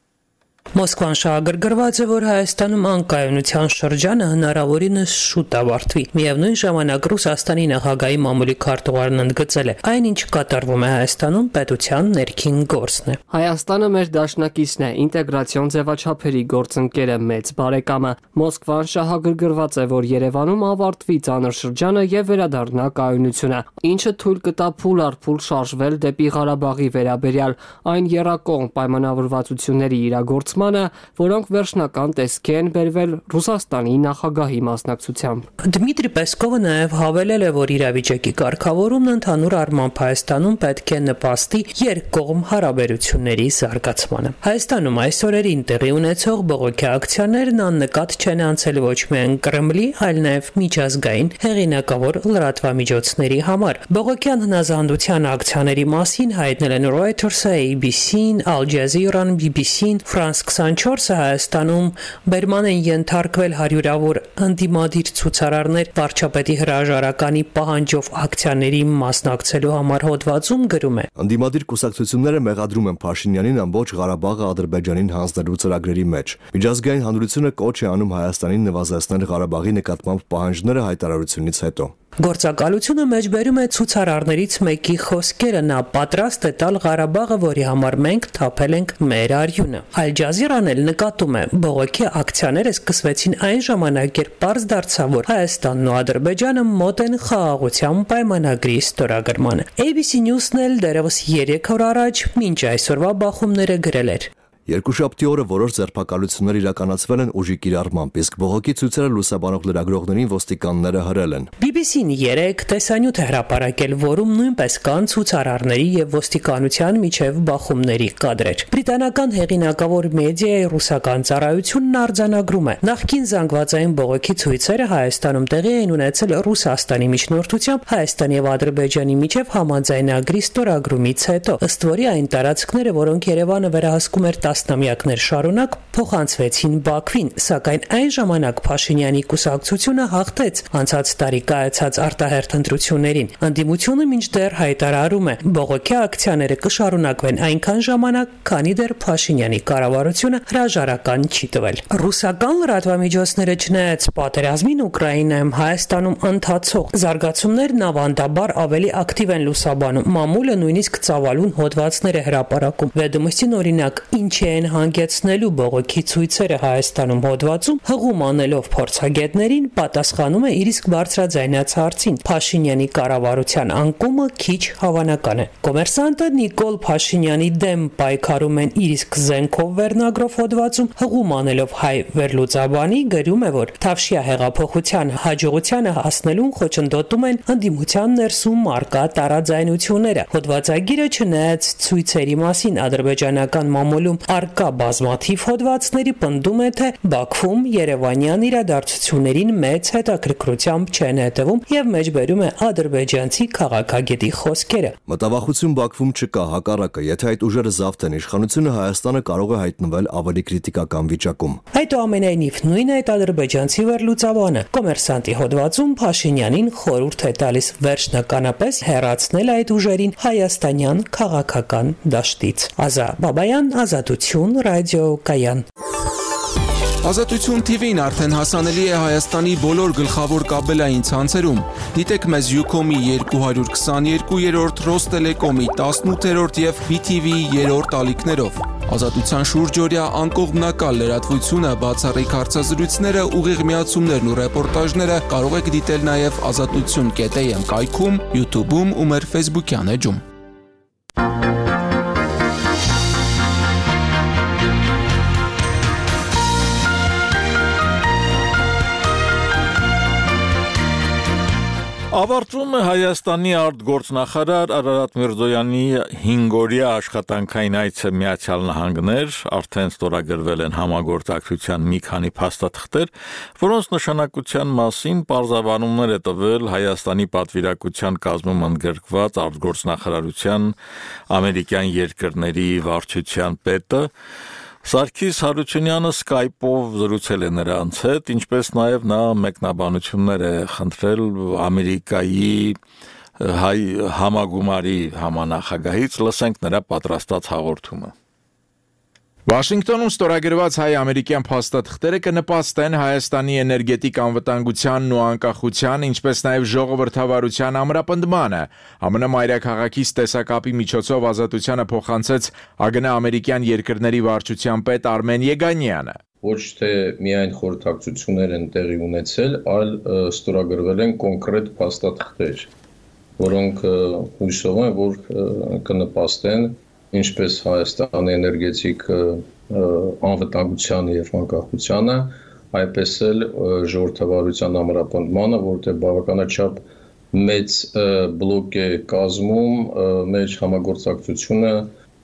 Մոսկվան շահագրգռված է, որ Հայաստանում անկայունության շրջանը հնարավորինս շուտ ավարտվի։ Միևնույն ժամանակ Ռուսաստանի նախագահի մամուլի քարտուղարն ընդգծել է, այն ինչ կատարվում է Հայաստանում պետության ներքին գործն է։ Հայաստանը մեր դաշնակիցն է, ինտեգրացիոն ձևաչափերի գործընկերը, մեծ բարեկամը։ Մոսկվան շահագրգռված է, որ Երևանում ավարտվի ծանր շրջանը եւ վերադառնա կայունությունը, ինչը թույլ կտա փուլ առ փուլ շարժվել դեպի Ղարաբաղի վերաբերյալ այն եռակողմ պայմանավորվածությունների իրագործումը, որոնք վերջնական տեսքի են բերվել Ռուսաստանի նախագահի մասնակցությամբ։ Դմիտրի Պեսկովը նաև հավելել է, որ իրավիճակի կարգավորումն ընդհանուր առմամբ Հայաստանում պետք է նպաստի երկկողմ հարաբերությունների զարգացմանը։ Հայաստանում այս օրերին տեղի ունեցող բողոքի ակցիաներն աննկատ չեն անցել ոչ միայն Կրեմլի, այլ նաև միջազգային հեղինակավոր լրատվամիջոցների համար։ Բողոքյան հնազանդության ակցիաների մասին հայտնել են Reuters-ը, A B C-ն, Al Jazeera-ն, B B C-ն, France քսանչորսը Հայաստանում բերման են ենթարկվել հարյուրավոր ընդդիմադիր ցուցարարներ վարչապետի հրաժարականի պահանջով ակցիաների մասնակցելու համար հոդվածում գրում է. Ընդդիմադիր կուսակցությունները մեղադրում են Փաշինյանին ամբողջ Ղարաբաղը Ադրբեջանին հանձնելու ծրագրերի մեջ։ Միջազգային հանրությունը կոչ է անում Հայաստանին նվազեցնել Ղարաբաղի նկատմամբ պահանջները հայտարարությունից հետո։ Գործակալությունը մեջբերում է ցուցարարներից մեկի խոսքերը, նա պատրաստ է տալ Ղարաբաղը, որի համար մենք թափել ենք մեր արյունը։ Al Jazeera-ն էլ նկատում է, բողոքի ակցիաները սկսվեցին այն ժամանակ, երբ պարզ դարձավ, որ Հայաստանն ու Ադրբեջանը մոտ են խաղաղության պայմանագրի ստորագրմանը։ A B C News-ն էլ դեռևս երեք օր առաջ մինչ այսօրվա բախումները գրել էր. Երկուշաբթի օրը որոշ ձերբակալություններ իրականացվել են ուժի կիրառմամբ, իսկ բողոքի ցույցերը լուսաբանող լրագրողներին ոստիկանները հրել են։ B B C-ն երեք տեսանյութ է հրապարակել, որում նույնպես կան ցուցարարների եւ ոստիկանության միջև բախումների կադրեր։ Բրիտանական հեղինակավոր մեդիայի ռուսական ծառայությունն արձանագրում է. նախկին զանգվածային բողոքի ցույցերը Հայաստանում տեղի են ունեցել Ռուսաստանի միջնորդությամբ Հայաստանի եւ Ադրբեջանի միջև համաձայնագրի ստորագրումից հետո, ըստ որի այն տարածքները, որոնք Երևանը վերահսկում էր տասնամյակներ շարունակ, փոխանցվեցին Բաքվին, սակայն այն ժամանակ Փաշինյանի կուսակցությունը հաղթեց անցած տարի կայացած արտահերթ ընտրություններին։ Ընդդիմությունը մինչդեռ հայտարարում է, բողոքի ակցիաները կշարունակվեն այնքան ժամանակ, քանի դեռ Փաշինյանի կառավարությունը հրաժարական չի տվել։ Ռուսական լրատվամիջոցները չնայած պատերազմին Ուկրաինայում Հայաստանում ընթացող զարգացումներն ավանդաբար ավելի ակտիվ են լուսաբանում։ Մամուլը նույնիսկ ծավալուն հոդվածներ է հրապարակում։ Վերդումստին օրինակ ինչ են հանգեցնելու բողոքի ցույցերը Հայաստանում հոդվածում, հղում անելով փորձագետներին, պատասխանում է իր իսկ բարձրաձայնած հարցին. Փաշինյանի կառավարության անկումը քիչ հավանական է։ Կոմերսանտը Նիկոլ Փաշինյանի դեմ պայքարում են իր իսկ զենքով վերնագրով հոդվածում, հղում անելով հայ վերլուծաբանի գրում է, որ Թավշյա հեղափոխության հաջողությանը հասնելուն խոչընդոտում են ընդդիմության ներսում արկա տարաձայնությունները։ Հոդվածագիրը չնայած ցույցերի մասին ադրբեջանական մամուլում արկա բազմաթիվ հոդվածների պնդում է, թե Բաքվում երևանյան իրադարձություններին մեծ հետաքրքրությամբ չեն հետևում եւ մեջբերում է ադրբեջանցի քաղաքագետի խոսքերը։ Մտավախություն Բաքվում չկա, հակառակը, եթե այդ ուժերը զավթեն իշխանությունը, Հայաստանը կարող է հայտնվել ավելի քրիտիկական վիճակում։ Այդուամենայնիվ նույն այդ ադրբեջանցի վերլուծաբանը Կոմերսանտի հոդվածում Փաշինյանին խորհուրդ է տալիս վերջնականապես հեռացնել այդ ուժերին հայաստանյան քաղաքական դաշտից։ Ազա Բաբայան, Ազատություն, ռադիո Կայան։ Ազատություն T V-ն արդեն հասանելի է Հայաստանի բոլոր գլխավոր կաբելային ցանցերում։ Դիտեք մեզ Ucom-ի երկու քսաներկուերորդ, Ռոստելեկոմի տասնութերորդ եւ B T V-ի երրորդ ալիքներով։ Ազատության շուրջօրյա անկողմնակալ լրատվությունը, բացառիկ հարցազրույցները, ուղիղ միացումներն ու ռեպորտաժները կարող եք դիտել նաեւ ազատություն կետ A M կայքում, YouTube-ում ու մեր Facebook-յան էջում։ Ավարտվում է Հայաստանի արտգործնախարար Արարատ Միրզոյանի հինգօրյա աշխատանքային այցը Միացյալ Նահանգներ, արդեն ստորագրվել են համագործակցության մի քանի փաստաթղթեր, որոնց նշանակության մասին պարզաբանումներ է տվել Հայաստանի պատվիրակության կազմում ընդգրկված արտգործնախարարության ամերիկյան երկրների վարչության պետը Սարգիս Հարությունյանը Skype-ով զրուցել է նրանց հետ, ինչպես նաև նա մեկնաբանություններ է խնդրել Ամերիկայի հայ համագումարի համանախագահից, լսենք նրա պատրաստած հաղորդումը։ Վաշինգտոնում ստորագրված հայ-ամերիկյան փաստաթղթերը կնպաստեն Հայաստանի էներգետիկ անվտանգությանն ու անկախության, ինչպես նաև ժողովրդավարության ամրապնդմանը։ H M N մայրաքաղաքից տեսակապի միջոցով ազատությանը փոխանցեց Ա Գ Ն ամերիկյան երկրների վարչության պետ Արմեն Եգանյանը։ Ոչ թե միայն խորհրդակցություններ են տեղի ունեցել, այլ ստորագրվել են կոնկրետ փաստաթղթեր, որոնք հույսով են, որ կնպաստեն ինչպես Հայաստանի էներգետիկ անվտանգությանը եւ անկախությանը, այնպես էլ ժողովրդավարության ամրապնդմանը, որտեղ բավականաչափ մեծ բլոկ է կազմում մեր համագործակցությունը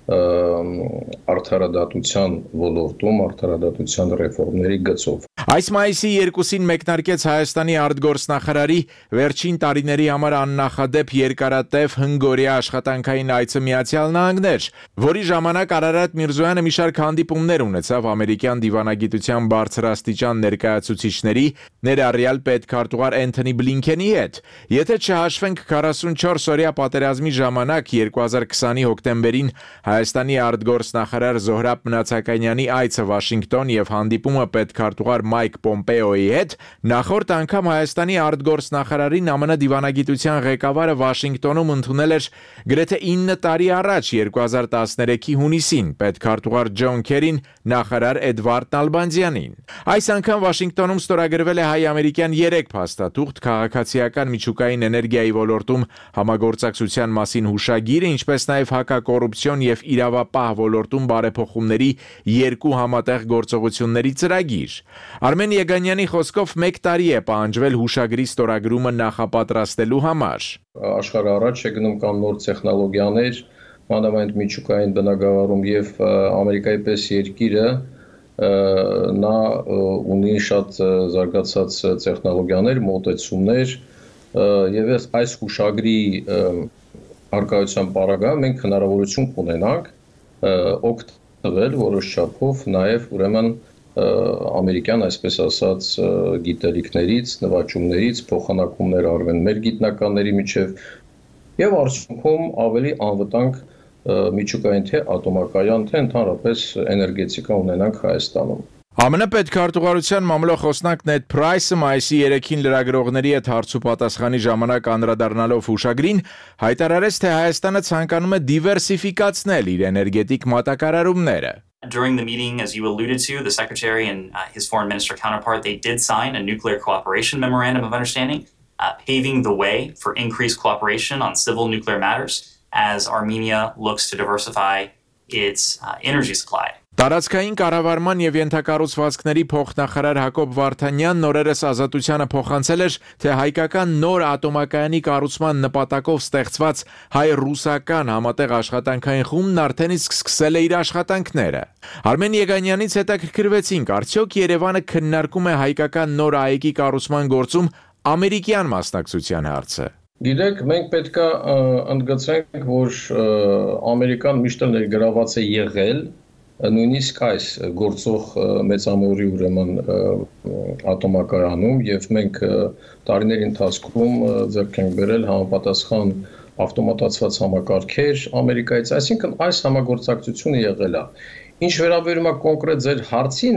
արդարադատության ոլորտում, արդարադատության ռեֆորմների գծով։ Այս մայիսի երկուսին մեկնարկեց Հայաստանի արտգործնախարարի վերջին տարիների համար աննախադեպ երկարատև հնգօրյա աշխատանքային այցը Միացյալ Նահանգներ, որի ժամանակ Արարատ Միրզոյանը մի շարք հանդիպումներ ունեցավ ամերիկյան դիվանագիտության բարձրաստիճան ներկայացուցիչների, ներառյալ պետքարտուղար Էնթոնի Բլինքենի հետ։ Եթե չհաշվենք քառասունչորս-օրյա պատերազմի ժամանակ երկու հազար քսանի հոկտեմբերին Հայաստանի արտգործնախարար Զոհրաբ Մնացականյանի այցը Վաշինգտոն եւ հանդիպումը պետքարտուղար Մայք Պոմպեոյի հետ, նախորդ անգամ Հայաստանի արտգործնախարարին Ա M N դիվանագիտության ղեկավարը Վաշինգտոնում ընդունել էր գրեթե ինը տարի առաջ երկու հազար տասներեքի հունիսին, պետքարտուղար Ջոն Քերին նախարար Էդվարդ Նալբանդյանին։ Այս անգամ Վաշինգտոնում ստորագրվել է հայ-ամերիկյան երեք փաստաթուղթ քաղաքացիական միջուկային էներգիայի ոլորտում համագործակցության մասին հուշագիրը, ինչպես նաև հակակոռուպցիոն եւ իրավապահ ոլորտում բարեփոխումների երկու համատեղ գործողությունների ծրագիր։ Արմեն Եգանյանի խոսքով մեկ տարի է պահանջվել հուշագրի ստորագրումը նախապատրաստելու համար։ Աշխարհը առաջ է գնում կան նոր տեխնոլոգիաներ, մանավանդ միջուկային բնագավառում եւ Ամերիկայի պես երկիրը նա ունի շատ զարգացած տեխնոլոգիաներ, մոտեցումներ եւ այս հուշագրի արկայության պարագայում մենք հնարավորություն կունենանք օգտվել որոշ չափով նաեւ ուրեմն ամերիկյան, այսպես ասած, գիտելիքներից, նվաճումներից, փոխանակումներ արվեն մեր գիտնականների միջև եւ արդյունքում ավելի անվտանգ միջուկային թե ատոմակայան, թե ընդհանրապես էներգետիկա ունենանք Հայաստանում։ Ա M N պետքարտուղարության մամլոխոսնակ Նեդ Փրայսը մայիսի երեքին լրագրողների հետ հարց ու պատասխանի ժամանակ անդրադառնալով հուշագրին հայտարարեց, թե Հայաստանը ցանկանում է դիվերսիֆիկացնել իր էներգետիկ մատակարարումները։ During the meeting, as you alluded to, the Secretary and uh, his foreign minister counterpart, they did sign a nuclear cooperation memorandum of understanding, uh, paving the way for increased cooperation on civil nuclear matters as Armenia looks to diversify its uh, energy supply. Տարածքային կառավարման եւ ենթակառուցվածքների փոխնախարար Հակոբ Վարդանյանն օրերս Ազատությանը փոխանցել էր, թե հայկական նոր ատոմակայանի կառուցման նպատակով ստեղծված հայ-ռուսական համատեղ աշխատանքային խումբն արդեն իսկ սկսել է իր աշխատանքները։ Արմեն Եգանյանից հետաքրքրվեցինք, արդյոք Երևանը քննարկում է հայկական նոր այգի կառուցման գործում ամերիկյան մասնակցության հարցը։ Գիտեք, մենք պետք է ընդգծենք, որ Ամերիկան միշտ ներգրաված է եղել նույնիսկ այս գործող մեծամորի ուրեմն ատոմակայանում եւ մենք տարիների ընթացքում ձեռք ենք բերել համապատասխան ավտոմատացված համակարգեր Ամերիկայից, այսինքն այս համագործակցությունը եղել է։ Ինչ վերաբերում է կոնկրետ ձեր հարցին,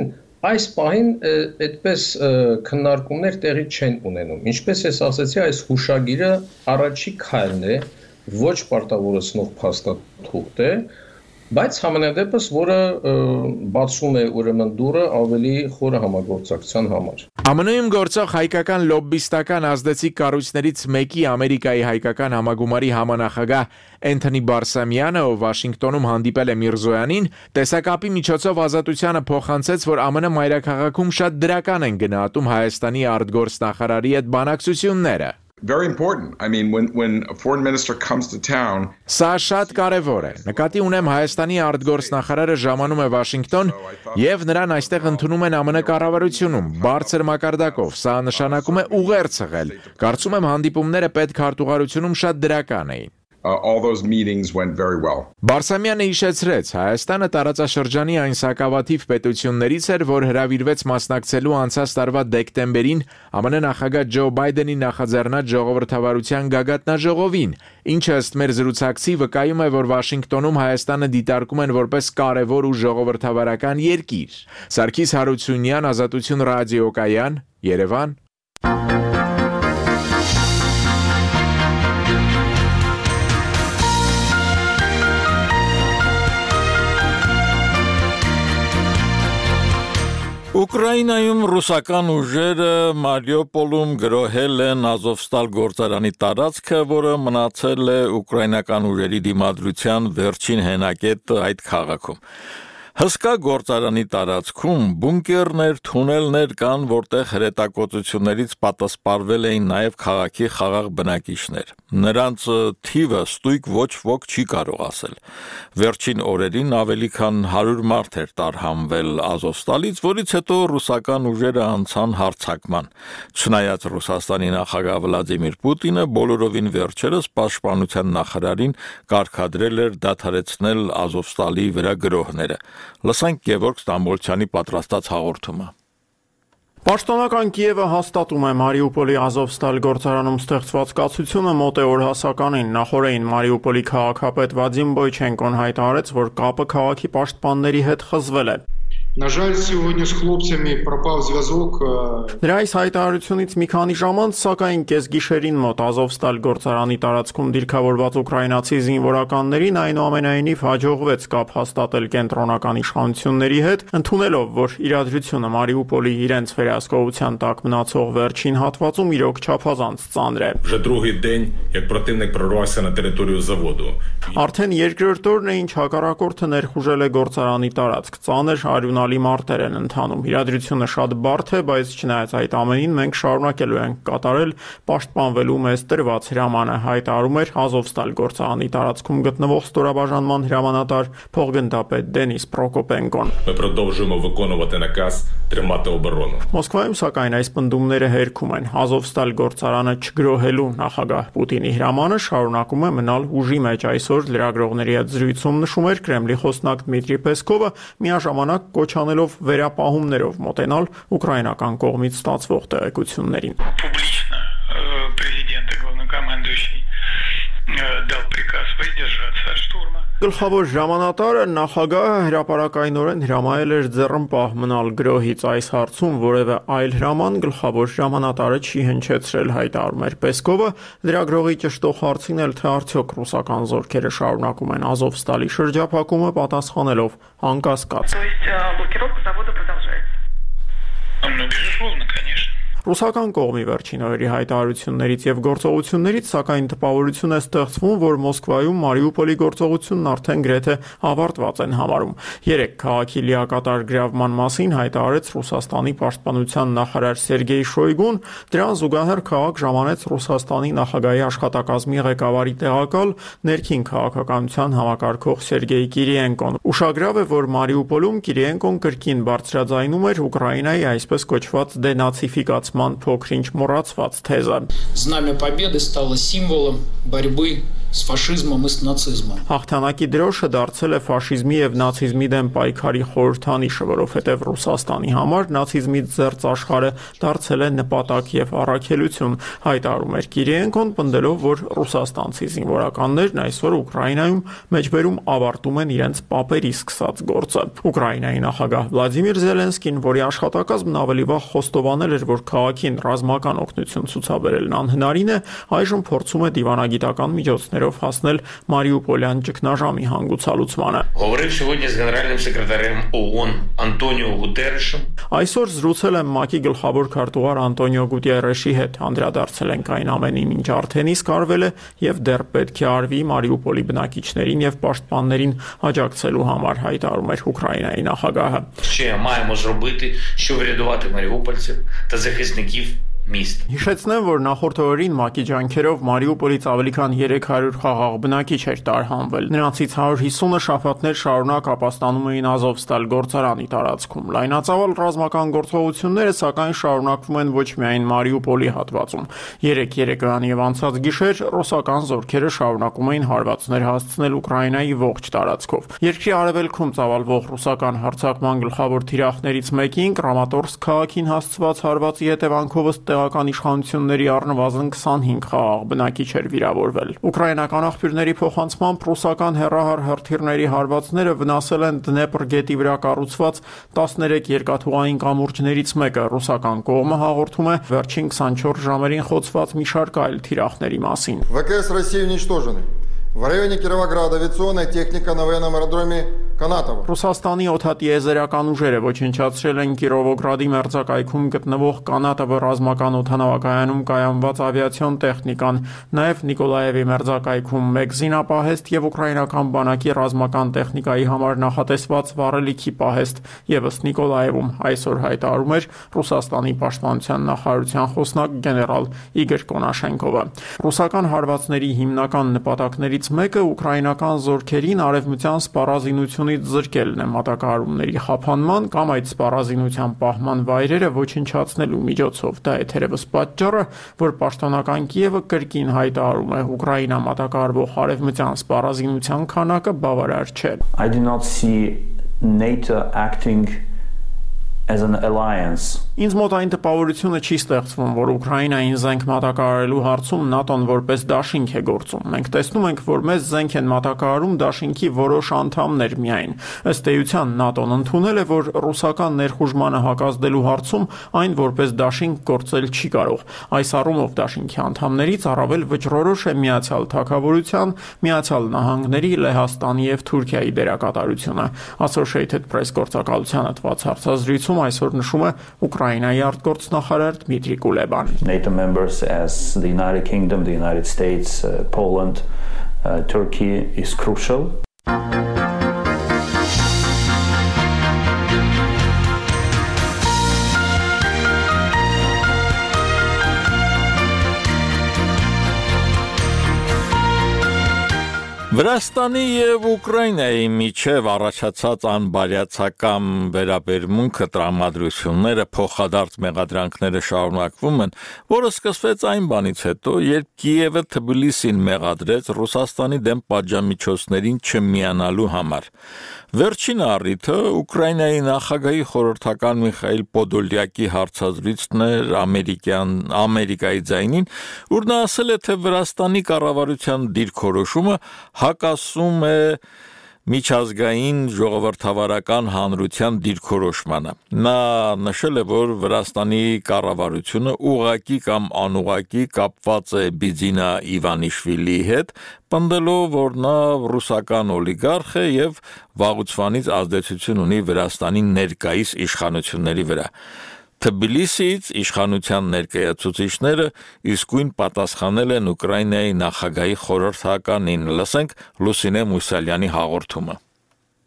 Այս պահին այդպես քննարկումներ տեղի չեն ունենում։ Ինչպես ես ասացի, այս հուշագիրը առաջի քայլն է, ոչ պարտավորեցնող փաստաթուղթ է, բայց համենայնդեպս, որը բացում է ուրեմն դուռը ավելի խորը համագործակցության համար։ Ամն Ուում գործող հայկական լոբբիստական ազդեցիկ կառույցներից մեկի Ամերիկայի հայկական համագումարի համանախագահ Էնթոնի Բարսամյանը, ով Վաշինգտոնում հանդիպել է Միրզոյանին, տեսակապի միջոցով Ազատությանը փոխանցեց, որ ԱՄՆ մայրաքաղաքում շատ դրական են գնահատում Հայաստանի արտգործնախարարի հետ բանակցությունները։ Very important. I mean, when when a foreign minister comes to town, Սա շատ կարևոր է։ Նկատի ունեմ Հայաստանի արտգործնախարարը ժամանում է Վաշինգտոն եւ նրան այստեղ ընդունում են ԱՄՆ կառավարությունում բարձր մակարդակով։ Սա նշանակում է ուղերձ եղել։ Կարծում եմ հանդիպումները պետքարտուղարությունում շատ դրական էին։ Uh, all those meetings went very well. Բարսամյանը հիշեցրեց, Հայաստանը տարածաշրջանի այն սակավաթիվ պետություններից էր, որ հրավիրվեց մասնակցելու անցած տարվա դեկտեմբերին ԱՄՆ նախագահ Ջո Բայդենի նախաձեռնած ժողովրդավարության գագաթնաժողովին, ինչը ըստ մեր զրուցակցի վկայում է, որ Վաշինգտոնում Հայաստանը դիտարկում են որպես կարևոր ու ժողովրդավարական երկիր։ Սարգիս Հարությունյան, Ազատություն ռադիոկայան, Երևան։ Ուկրաինայում ռուսական ուժերը Մարիուպոլում գրոհել են Ազովստալ գործարանի տարածքը, որը մնացել է ուկրաինական ուժերի դիմադրության վերջին հենակետը այդ քաղաքում։ Հսկա գործարանի տարածքում բունկերներ, թունելներ կան, որտեղ հրետակոծություններից պատասպարվել էին նաև քաղաքի խաղաղ բնակիչներ։ Նրանց թիվը ստույգ ոչ ոք չի կարող ասել։ Վերջին օրերին ավելի քան հարյուր մարդ էր տարհանվել Ազովստալից, որից հետո ռուսական ուժերը անցան հարձակման։ Չնայած Ռուսաստանի նախագահ Վլադիմիր Պուտինը բոլորովին վերջերս պաշտպանության նախարարին կարգադրել էր դադարեցնել Ազովստալի վրա գրոհները։ Լսենք Գևորգ Ստամբոլցյանի պատրաստած հաղորդումը։ Պաշտոնական Կիևը հաստատում է Մարիուպոլի Ազովստալ գործարանում ստեղծված կացությունը մոտ է օրհասականին։ Նախորդին Մարիուպոլի քաղաքապետ Վադիմ Բոյչենկոն հայտարարեց, որ կապը քաղաքի պաշտպանների հետ խզվել է։ На жаль, сегодня с хлопцами пропал зв'язок. Դրա այս հայտարարությունից մի քանի ժամ անց, սակայն կեսգիշերին մոտ Ազովստալ գործարանի տարածքում դիրքավորված ուկրաինացի զինվորականներին այնուամենայնիվ հաջողվեց կապ հաստատել կենտրոնական իշխանությունների հետ, ընդունելով, որ իրադրությունը Մարիուպոլի իրենց վերահսկողության տակ մնացող վերջին հատվածում իրոք չափազանց ծանր է։ Вже другий день, як противник прорвався на територію заводу. Արդեն երկրորդ օրն է, ինչ հակառակորդը ներխուժել է գործարանի տարածք։ Ծանր արյունալի մարտեր են ընթանում։ Իրադրությունը շատ բարդ է, բայց չնայած այդ ամենին մենք շարունակելու ենք կատարել պաշտպանվելու մեզ տրված հրամանը, հայտարարում էր Ազովստալ գործարանի տարածքում գտնվող ստորաբաժանման հրամանատար փոխգնդապետ Դենիս Պրոկոպենկոն։ Ми продовжуємо виконувати наказ тримати оборону. Մոսկվայում սակայն այս պնդումները հերքում են։ Ազովստալ գործարանը չգրոհելու նախագահ Պուտինի հրամանը շարունակում է մնալ ուժի մեջ։ Այսօր լրագրողների հետ զրույցում նշում էր Կրեմլի խոսնակ Դմիտրի Պեսկովը, միաժամանակ կոչանելով վերապահումներով մոտենալ ուկրաինական կողմից ստացվող տեղեկություններին։ Публично президент и главнокомандующий дал приказ воздержаться от штурма. Գլխավոր հրամանատարը նախագահը հրապարակայնորեն հրամայել էր ձեռնպահ մնալ գրոհից այս հարցում որևէ այլ հրաման գլխավոր հրամանատարը չի հնչեցրել, հայտարարում էր Պեսկովը, լրագրողի ճշտող հարցին էլ թե արդյոք ռուսական զորքերը շարունակում են Ազովստալի շրջափակումը, պատասխանելով անկասկած։ Ну, безусловно, конечно. Ռուսական կողմի վերջին օրերի հայտարարություններից եւ գործողություններից սակայն տպավորություն է ստեղծվում, որ Մոսկվայում Մարիուպոլի գործողությունն արդեն գրեթե ավարտված են համարում։ Երեք քաղաքի լիակատար գրավման մասին հայտարարեց Ռուսաստանի պաշտպանության նախարար Սերգեյ Շոյգուն, դրան զուգահեռ քաղաք ժամանեց Ռուսաստանի նախագահի աշխատակազմի ղեկավարի տեղակալ ներքին քաղաքականության համակարգող Սերգեյ Կիրիենկոն։ Ուշագրավ է, որ Մարիուպոլում Կիրիենկոն կրկին բարձրաձայնում էր Ուկրաինայի այսպես կոչված դենացիֆիկացիա փոքրինչ մոռացված թեզը։ Знамя Победы стало символом борьбы с фашизмом и с нацизмом. Հաղթանակի դրոշը դարձել է ֆաշիզմի եւ նացիզմի դեմ պայքարի խորհրդանիշը, որովհետեւ Ռուսաստանի համար նացիզմից զերծ աշխարհը դարձել է նպատակ եւ առաքելություն, հայտարարում էր Կիրիենկոն, պնդելով, որ ռուսաստանցի զինվորականներն այսօր Ուկրաինայում մեջբերում ավարտում են իրենց պապերի սկսած գործը։ Ուկրաինայի նախագահ Վլադիմիր Զելենսկին, որի աշխատակազմն ավելի վաղ խոստովանել էր, որ քաղաքին ռազմական օգնություն ցուցաբերելն անհնարին է, այժմ փորձում է դիվանագիտական միջոցներ հասնել Մարիուպոլյան ճգնաժամի հանգուցալուծմանը։ Այսօր զրուցել եմ ՄԱԿ-ի գլխավոր քարտուղար Անտոնիո Գուտիերեշի հետ, անդրադարձել ենք այն ամենին, ինչ արդեն իսկ արվել է եւ դեռ պետք է արվի Մարիուպոլի բնակիչներին եւ պաշտպաններին աջակցելու համար, հայտարարում էր Ուկրաինայի նախագահը։ Հիշեցնեմ, որ նախորդ օրերին ՄԱԿ-ի ջանքերով Մարիուպոլից ավելի քան երեք հարյուր խաղաղ բնակիչ էր տարհանվել։ Նրանցից հարյուր հիսունը շաբաթներ շարունակ ապաստանում էին Ազովստալ գործարանի տարածքում։ Լայնածավալ ռազմական գործողությունները սակայն շարունակվում են ոչ միայն Մարիուպոլի հատվածում։ Երեք երեկոյան եւ անցած գիշեր ռուսական զորքերը շարունակում էին հարվածներ հասցնել Ուկրաինայի ողջ տարածքով։ Երկրի արևելքում ծավալվող ռուսական հարձակման գլխավոր թիրախներից մեկին Կրամատորսկ քաղաքին հասցված հարվածի հետևանքով տեղական իշխանությունների առնվազն քսանհինգ խաղաղ բնակիչ էր վիրավորվել։ Ուկրաինական աղբյուրների փոխանցմամբ ռուսական հեռահար հրթիռների հարվածները վնասել են Դնեպր գետի վրա կառուցված տասներեք երկաթուղային կամուրջներից մեկը։ Ռուսական կողմը հաղորդում է վերջին քսանչորս ժամերին խոցված մի շարք այլ թիրախների մասին։ ВКС России уничтожены. В районе Кировограда авиационная техника на военном аэродроме Կանատով։ Ռուսաստանի օդատիեզերական ուժերը ոչնչացրել են Կիրովոգրադի մերձակայքում գտնվող Կանատովը ռազմական օդանավակայանում կայանված ավիացիոն տեխնիկան, նաև Նիկոլաևի մերձակայքում մեկ զինապահեստ եւ ուկրաինական բանակի ռազմական տեխնիկայի համար նախատեսված վառելիքի պահեստ եւս Նիկոլաևում, այսօր հայտարարում էր Ռուսաստանի պաշտպանության նախարարության խոսնակ գեներալ Իգոր Կոնաշենկովը։ Ռուսական հարվածների հիմնական նպատակներից մեկը ուկրաինական զորքերին արևմտյան սպառազինությունից զրկելն է մատակարարումների խափանման կամ այդ սպառազինության պահման վայրերը ոչնչացնելու միջոցով։ Դա է թերևս պատճառը, որ պաշտոնական Կիևը կրկին հայտարարում է Ուկրաինա մատակարարվող արևմտյան սպառազինության քանակը բավարար չէ։ I do not see NATO acting as an alliance. Ինձ մոտ այն տպավորությունը չի ստեղծվում, որ Ուկրաինային զենք մատակարարելու հարցում ՆԱՏՕ-ն որպես դաշինք է գործում։ Մենք տեսնում ենք, որ մեզ զենք են մատակարարում դաշինքի որոշ անդամներ միայն։ Ըստ էության ՆԱՏՕ-ն ընդունել է, որ ռուսական ներխուժմանը հակազդելու հարցում այն որպես դաշինք գործել չի կարող։ Այս առումով դաշինքի անդամներից առավել վճռորոշ է Միացյալ Թագավորության, Միացյալ Նահանգների, Լեհաստանի եւ Թուրքիայի դերակատարությունը։ Associated Press գործակալությանը տված հարցազրույցում այսօր նշում է Ուկրաինայի արտգործնախարար Դմիտրի Կուլեբան։ NATO members as the United Kingdom, the United States, uh, Poland, uh, Turkey is crucial. Վրաստանի եւ Ուկրաինայի միջև առաջացած անբարյացակամ վերաբերմունքը տրամադրությունները փոխադարձ մեղադրանքները շարունակվում են, որը սկսվեց այն բանից հետո, երբ Կիևը Թբիլիսին մեղադրեց Ռուսաստանի դեմ պատժամիջոցներին չմիանալու համար։ Վերջին առիթը Ուկրաինայի նախագահի խորհրդական Միխայիլ Պոդոլյակի հարցազրույցն էր ամերիկյան Ամերիկայի ձայնին, ուր նա ասել է, թե Վրաստանի կառավարության դիրքորոշումը հակասում է միջազգային ժողովրդավարական հանրության դիրքորոշմանը։ Նա նշել է, որ Վրաստանի կառավարությունը ուղղակի կամ անուղղակի կապված է Բիձինա Իվանիշվիլիի հետ, պնդելով, որ նա ռուսական օլիգարխ է եւ վաղուց ազդեցություն ունի Վրաստանի ներկայիս իշխանությունների վրա։ Թբիլիսիից իշխանության ներկայացուցիչները իսկույն պատասխանել են Ուկրաինայի նախագահի խորհրդականին։ Լսենք Լուսինե Մուսալյանի հաղորդումը։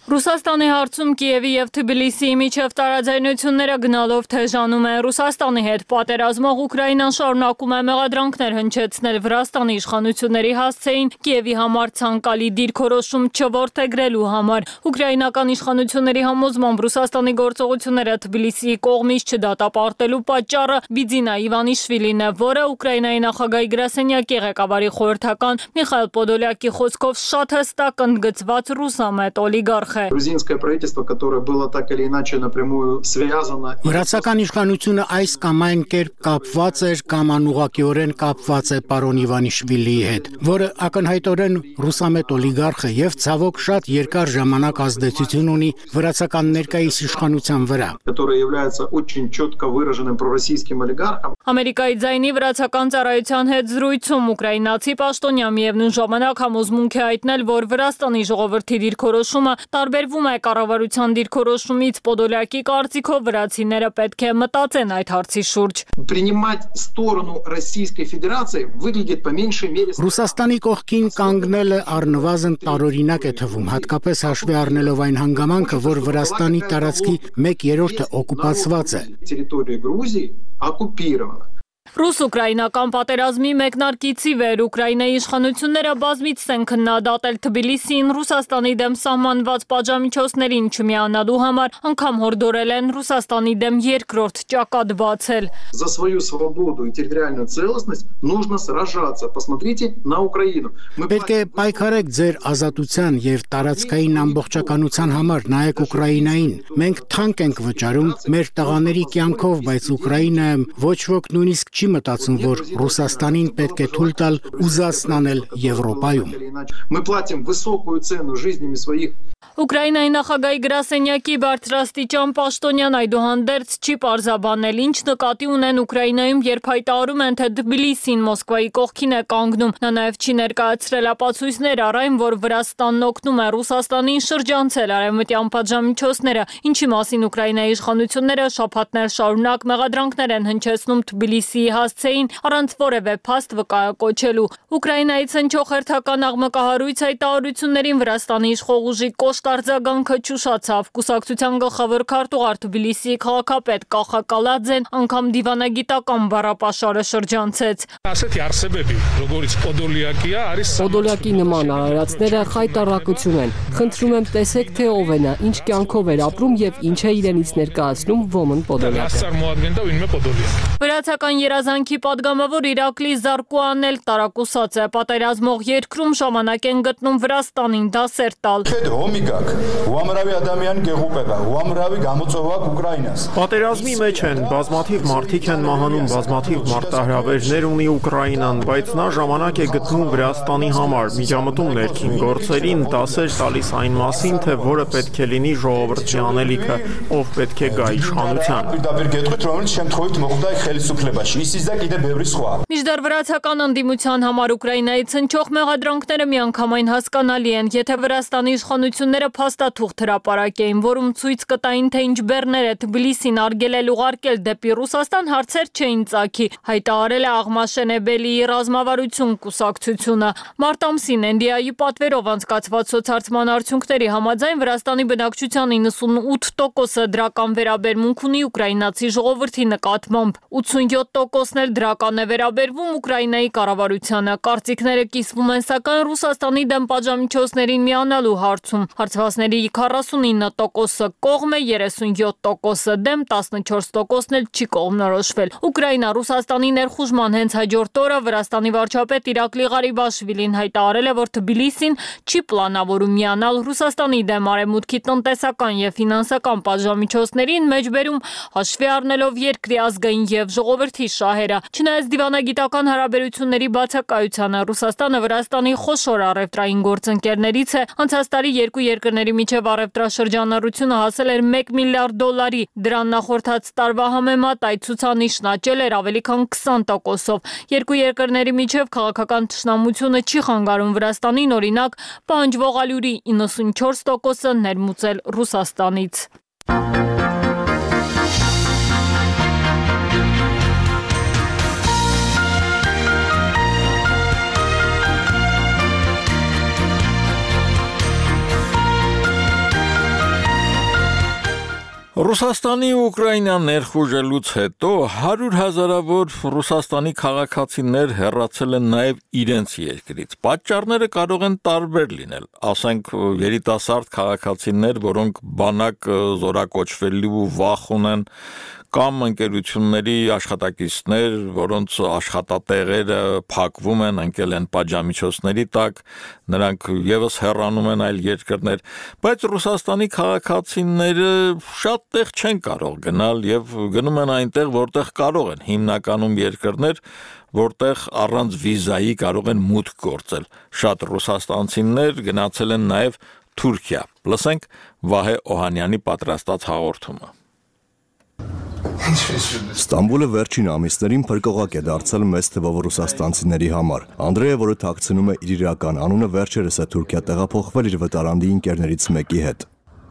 Ռուսաստանի հարցում Կիևի եւ Թբիլիսիի միջև տարաձայնությունները գնալով թեժանում են։ Ռուսաստանի հետ պատերազմող Ուկրաինան շարունակում է մեղադրանքներ հնչեցնել Վրաստանի իշխանությունների հասցեին Կիևի համար ցանկալի դիրքորոշում չորթեգրելու համար։ Ուկրաինական իշխանությունների համոզմամբ Ռուսաստանի գործողությունները Թբիլիսիի կողմից չդատապարտելու պատճառը Բիձինա Իվանիշվիլին է, որը Ուկրաինայի նախագահի գրասենյակի ղեկավարի խորհրդական Միխայել Պոդոլյակի խոսքով շատ հստակ ընդգծված ռուսամետ օլիգարխ է։ Грузинское правительство, которое было так или иначе напрямую связано. Վրացական իշխանությունը այս կամ այն կերպ կապված էր կամ անուղղակիորեն կապված է պարոն Իվանիշվիլիի հետ, որը ակնհայտորեն ռուսամետ օլիգարխ է եւ ցավոք շատ երկար ժամանակ ազդեցություն ունի վրացական ներկայիս իշխանության վրա, который является очень четко выраженным пророссийским олигархом. Ամերիկայի ձայնի վրացական ծառայության հետ զրույցում ուկրաինացի պաշտոնյա միևնույն ժամանակ համոզմունք է հայտնել, որ Վրաստանի ժողովրդի դիրքորոշումը տարբերվում է կառավարության դիրքորոշումից։ Պոդոլյակի կարծիքով վրացիները պետք է մտածեն այդ հարցի շուրջ։ Принимать сторону Российской Федерации выглядит по меньшей мере. Ռուսաստանի կողքին կանգնելը առնվազն տարօրինակ է թվում, հատկապես հաշվի առնելով այն հանգամանքը, որ Վրաստանի տարածքի մեկ երրորդը օկուպացված է։ Территория Грузии оккупирована. Ռուս-ուկրաինական պատերազմի մեկնարկից ի վեր Ուկրաինայի իշխանությունները բազմիցս են քննադատել Թբիլիսիին Ռուսաստանի դեմ սահմանված պատժամիջոցներին չմիանալու համար, անգամ հորդորել են Ռուսաստանի դեմ երկրորդ ճակատ բացել։ За свою свободу и территориальную целостность нужно сражаться. Посмотрите на Украину. Պետք է պայքարեք ձեր ազատության եւ տարածքային ամբողջականության համար, նայեք Ուկրաինային։ Մենք թանկ ենք վճարում մեր տղաների կյանքով, բայց Ուկրաինայում ոչ ոք նույնիսկ չի մտածում, որ Ռուսաստանին պետք է թույլ տալ ուզածն անել Եվրոպայում։ Мы платим высокую цену жизнями своих. Ուկրաինայի նախագահի գրասենյակի բարձրաստիճան պաշտոնյան այդուհանդերձ չի պարզաբանել, ինչ նկատի ունեն Ուկրաինայում, երբ հայտարարում են, թե Թբիլիսին Մոսկվայի կողքին է կանգնում։ Նա նաև չի ներկայացրել ապացույցներ առ այն, որ Վրաստանն օգնում է Ռուսաստանին շրջանցել արևմտյան պատժամիջոցները, ինչի մասին Ուկրաինայի իշխանությունները շաբաթներ շարունակ մեղադրանքներ են հնչեցնում Թբիլիսիի հասցեին առանց որևէ փաստ վկայակոչելու։ Ուկրաինայից հնչող հերթական աղմկահարույց հայտարարություններին Վրաստանի իշխող ուժի կոշտ արձագանքը չուշացավ։ Կուսակցության գլխավոր քարտուղար Թբիլիսիի քաղաքապետ Կախա Կալաձեն անգամ դիվանագիտական բառապաշարը շրջանցեց։ Պոդոլյակի նման արարածները խայտառակություն են։ Խնդրում եմ տեսեք, թե ով է նա, ինչ կյանքով էր ապրում եւ ինչ է իրենից ներկայացնում Ոմն Պոդոլյակը։ Վրացական երազանքի падգամավոր Իրակլի Զարկուանն էլ տարակուսած է։ Պատերազմող երկրում ժամանակ են գտնում Վրաստանին դասեր տալ։ Պատերազմի մեջ են, բազմաթիվ մարդիկ են մահանում, բազմաթիվ մարտահրավերներ ունի Ուկրաինան, բայց նա ժամանակ է գտնում Վրաստանի համար, միջամտում ներքին գործերին, դասեր տալիս այն մասին, թե որը պետք է լինի ժողովրդի անելիքը, ով պետք է գա իշխանության։ Մինչդեռ վրացական ընդդիմության համար Ուկրաինայից հնչող մեղադրանքները միանգամայն հասկանալի են, եթե Վրաստանի իշխանությունները փաստաթուղթ հրապարակեին, որում ցույց կտային, թե ինչ բեռներ է Թբիլիսին արգելել ուղարկել դեպի Ռուսաստան, հարցեր չէին ծագի, հայտարարել է Աղմաշենեբելիի ռազմավարություն կուսակցությունը։ Մարտ ամսին Էն Դի Այի պատվերով անցկացված սոցհարցման արդյունքների համաձայն Վրաստանի բնակչության իննսունութ տոկոսը դրական վերաբերմունք ունի ուկրաինացի ժողովրդի նկատմամբ, ութսունյոթ տոկոսն էլ դրական է վերաբերվում Ուկրաինայի կառավարությանը։ Կարծիքները կիսվում են սակայն Ռուսաստանի դեմ պատժամիջոցներին միանալու հարցում։ Հարցվածների քառասունինը տոկոսը կողմ է, երեսունյոթ տոկոսը դեմ, տասնչորս տոկոսն էլ չի կողմնորոշվել։ Ուկրաինա Ռուսաստանի ներխուժման հենց հաջորդ օրը Վրաստանի վարչապետ Իրակլի Ղարիբաշվիլին հայտարարել է, որ Թբիլիսին չի պլանավորում միանալ Ռուսաստանի դեմ արևմուտքի տնտեսական եւ ֆինանսական պատժամիջոցներին, մեջբերում հաշվի առնելով երկրի ազգային եւ ժողովրդի շահերը։ Չնայած դիվանագիտական հարաբերությունների բացակայությանը Ռուսաստանը Վրաստանի խոշոր առևտրային գործընկերներից է, անցած տարի երկու երկրների միջև առևտրաշրջանառությունը հասել էր մեկ միլիարդ դոլարի, դրան նախորդած տարվա համեմատ այդ ցուցանիշն աճել էր ավելի քան քսան տոկոսով։ Երկու երկրների միջև քաղաքական թշնամությունը չի խանգարում Վրաստանին, օրինակ, պահանջվող ալյուրի իննսունչորս տոկոսը ներմուծել Ռուսաստանից։ Ռուսաստանի ու Ուկրաինան ներխուժելուց հետո հարյուր հազարավոր Ռուսաստանի քաղաքացիներ հեռացել են նաև իրենց երկրից։ Պատճառները կարող են տարբեր լինել, ասենք երիտասարդ քաղաքացիներ, որոնք բանակ զորակոչվելու վախ ունեն, կամ ընկերությունների աշխատակիցներ, որոնց աշխատատեղերը փակվում են, ընկել են պատժամիջոցների տակ, նրանք եւս հեռանում են այլ երկրներ, բայց Ռուսաստանի քաղաքացիները շատ տեղ չեն կարող գնալ եւ գնում են այնտեղ, որտեղ կարող են, հիմնականում երկրներ, որտեղ առանց վիզայի կարող են մուտք գործել։ Շատ ռուսաստանցիներ գնացել են նաեւ Թուրքիա։ Լսենք Վահե Օհանյանի պատրաստած հաղորդումը։ Ստամբուլը վերջին ամիսներին փրկողակ է դարձել մեծ թվով ռուսաստանցիների համար։ Անդրեյը, որը թաքցնում է իր իրական անունը, վերջերս է Թուրքիա տեղափոխվել իր վտարանդի ընկերներից մեկի հետ։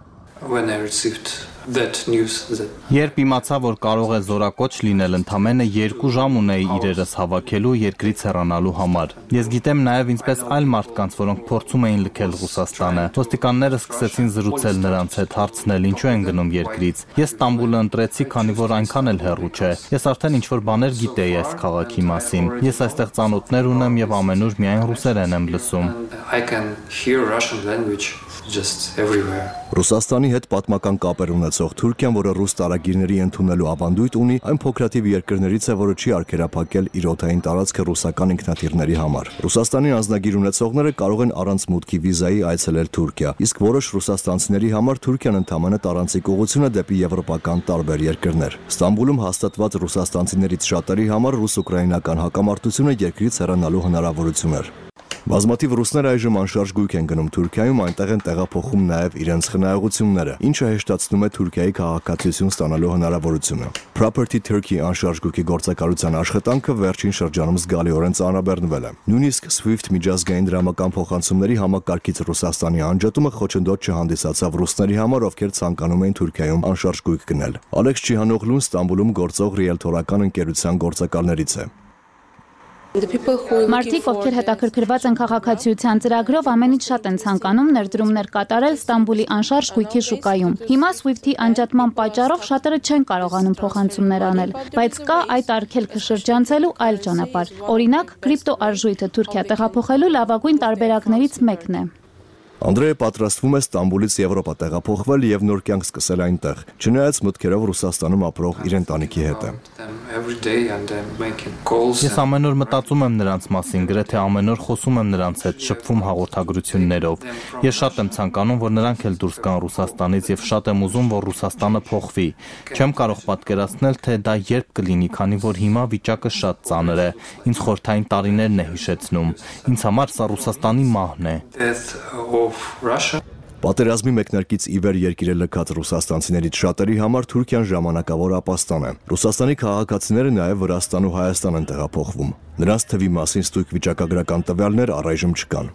Երբ իմացա, որ կարող է զորակոչ լինել, ընդամենը երկու ժամ ունեի իրերս հավաքելու երկրից հեռանալու համար։ Ես գիտեմ նաև ինչպես այլ մարդկանց, որոնք փորձում էին լքել Ռուսաստանը։ Ոստիկանները սկսեցին զրուցել նրանց հետ, հարցնել ինչու են գնում երկրից։ Ես Ստամբուլը ընտրեցի, քանի որ այնքան էլ հեռու չէ։ Ես արդեն ինչ-որ բաներ գիտեի այս քաղաքի մասին։ Ես այստեղ ծանոթներ ունեմ եւ ամենուր միայն ռուսերեն եմ լսում։ Ռուսաստանի հետ պատմական կապեր ունեցող Թուրքիան, որը ռուս տարագիրների ընդունելու ավանդույթ ունի, այն փոքրաթիվ երկրներից է, որը չի արգելափակել իր օդային տարածքը ռուսական ինքնաթիռների համար։ Ռուսաստանի անձնագիր ունեցողները կարող են առանց մուտքի վիզայի այցելել Թուրքիա, իսկ որոշ ռուսաստանցիների համար Թուրքիան ընդամենը տարանցիկ ուղղություն է դեպի եվրոպական տարբեր երկրներ։ Ստամբուլում հաստատված ռուսաստանցիներից շատերի համար ռուս-ուկրաինական հակամարտությունը երկրից հեռանալու հնարավորություն էր։ Բազմաթիվ ռուսներ այժմ անշարժ գույք են գնում Թուրքիայում, այնտեղ են տեղափոխում նաև իրենց խնայողությունները, ինչը հեշտացնում է Թուրքիայի քաղաքացիություն ստանալու հնարավորությունը։ Property Turkey անշարժ գույքի գործակալության աշխատանքը վերջին շրջանում զգալիորեն ծանրաբեռնվել է։ Նույնիսկ Swift միջազգային դրամական փոխանցումների համակարգից Ռուսաստանի անջատումը խոչընդոտ չհանդիսացավ ռուսների համար, ովքեր ցանկանում էին Թուրքիայում անշարժ գույք գնել։ Ալեքս Չիհանօղլուն Ստամբուլում գործող ռիելթորական ընկերության գործակալներից է։ Մարդիկ, ովքեր հետաքրքրված են քաղաքացիության ծրագրով, ամենից շատ են ցանկանում ներդրումներ կատարել Ստամբուլի անշարժ գույքի շուկայում։ Հիմա Swift-ի անջատման պատճառով շատերը չեն կարողանում փոխանցումներ անել, բայց կա այդ արգելքը շրջանցելու այլ ճանապարհ։ Օրինակ, կրիպտո արժույթը Թուրքիա տեղափոխելու լավագույն տարբերակներից մեկն է։ Անդրեյը պատրաստվում է Ստամբուլից Եվրոպա տեղափոխվել եւ նոր կյանք սկսել այնտեղ, չնայած մտքերով Ռուսաստանում ապրող իր ընտանիքի հետ է։ Ես ամեն օր մտածում եմ նրանց մասին, գրեթե ամեն օր խոսում եմ նրանց հետ, շփվում հաղորդագրություններով։ Ես շատ եմ ցանկանում, որ նրանք էլ դուրս գան Ռուսաստանից եւ շատ եմ ուզում, որ Ռուսաստանը փոխվի։ Չեմ կարող պատկերացնել, թե դա երբ կլինի, քանի որ հիմա վիճակը շատ ծանր է։ Ինձ խորհրդային տարիներն է հիշեցնում։ Ինձ համար սա Ռուսաստանի մահն է։ Պատերազմի մեկնարկից ի վեր երկիրը լքած ռուսաստանցիներից շատերի համար Թուրքիան ժամանակավոր ապաստան է։ Ռուսաստանի քաղաքացիները նաև Վրաստան ու Հայաստան են տեղափոխվում։ Նրանց թվի մասին ստույգ վիճակագրական տվյալներ առայժմ չկան։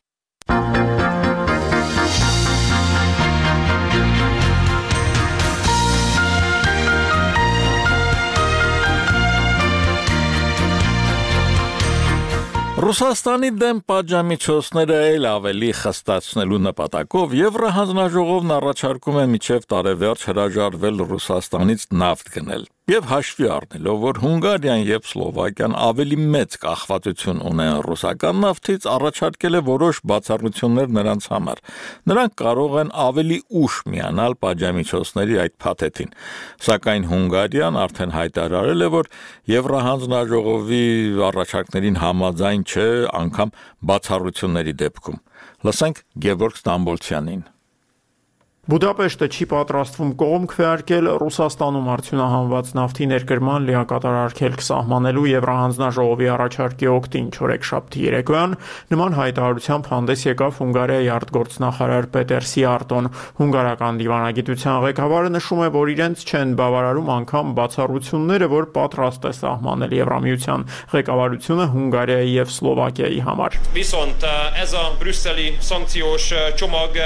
Ռուսաստանի դեմ պատժամիջոցները էլ ավելի խստացնելու նպատակով Եվրահանձնաժողովն առաջարկում է մինչև տարեվերջ հրաժարվել Ռուսաստանից նավթ գնել եւ հաշվի առնելով, որ Հունգարիան եւ Սլովակիան ավելի մեծ կախվածություն ունեն ռուսական նավթից, առաջարկել է որոշ բացառություններ նրանց համար։ Նրանք կարող են ավելի ուշ միանալ պատժամիջոցների այդ փաթեթին, սակայն Հունգարիան արդեն հայտարարել է, որ Եվրահանձնաժողովի առաջարկներին համաձայն չէ անգամ բացառությունների դեպքում։ Լսենք Գևորգ Ստամբոլցյանին։ Բուդապեշտը չի պատրաստվում կողմ քվեարկել Ռուսաստանում արդյունահանված նավթի ներկրման լիակատար արգելք սահմանելու Եվրահանձնաժողովի առաջարկի օգտին չորեքշաբթի երեկոյան նման հայտարարությամբ հանդես եկավ Հունգարիայի արտգործնախարար Պետեր Սիարտոն։ Հունգարական դիվանագիտության ղեկավարը նշում է, որ իրենց չեն բավարարում անգամ բացառությունները, որ պատրաստ է սահմանել Եվրամիության ղեկավարությունը Հունգարիայի եւ Սլովակիայի համար։ Viszont ez a brüsszeli szankciós csomag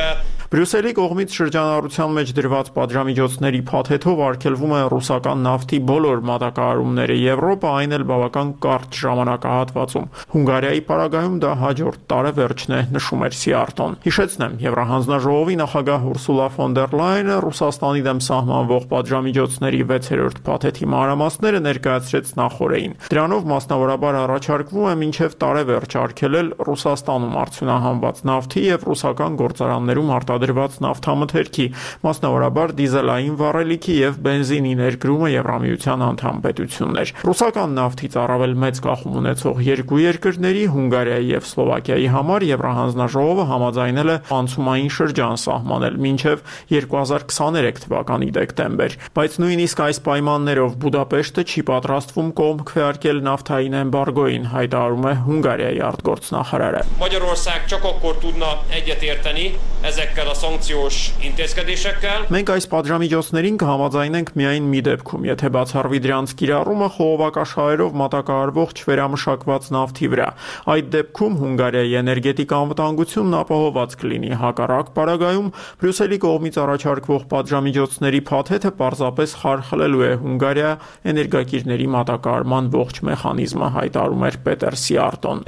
Բրյուսելի կողմից շրջանառության մեջ դրված պատժամիջոցների փաթեթով արգելվում է ռուսական նավթի բոլոր մատակարարումները Եվրոպա, այն էլ բավական կարճ ժամանակահատվածում։ Հունգարիայի պարագայում դա հաջորդ տարեվերջն է, նշում էր Սիարտոն։ Հիշեցնեմ, Եվրահանձնաժողովի նախագահ Ուրսուլա ֆոն դեր Լայենը Ռուսաստանի դեմ սահմանվող պատժամիջոցների վեցերորդ փաթեթի մանրամասները ներկայացրեց նախորդին։ Դրանով մասնավորաբար առաջարկվում է մինչև տարեվերջ արգելել Ռուսաստանում արդյունահանված նավթի եւ ռուսական գործարաններում արտադրված նավթամթերքի, մասնավորաբար դիզելային վառելիքի եւ բենզինի ներկրումը Եվրամիության անդամ պետություններ։ Ռուսական նավթից առավել մեծ կախում ունեցող երկու երկրների՝ Հունգարիայի եւ Սլովակիայի համար Եվրահանձնաժողովը համաձայնել է անցումային շրջան սահմանել մինչև երկու հազար քսաներեք թվականի դեկտեմբեր, բայց նույնիսկ այս պայմաններով Բուդապեշտը չի պատրաստվում կողմ քվեարկել նավթային էմբարգոյին, հայտարարում է Հունգարիայի արտգործնախարարը։ Magyarország csak akkor tudna egyetérteni ezekkel a szankciós intézkedésekkel. Մենք այս պատժամիջոցներին կհամաձայնենք միայն մի դեպքում, եթե բացառվի դրանց կիրառումը խողովակաշահերով մատակարարվող չվերամշակված նավթի վրա։ Այդ դեպքում Հունգարիայի էներգետիկ անվտանգությունն ապահովված կլինի։ Հակառակ պարագայում Բրյուսելի կողմից առաջարկվող պատժամիջոցների փաթեթը պարզապես խարխլելու է Հունգարիա էներգակիրների մատակարարման ողջ մեխանիզմը, հայտարարում էր Պետեր Սիարտոն։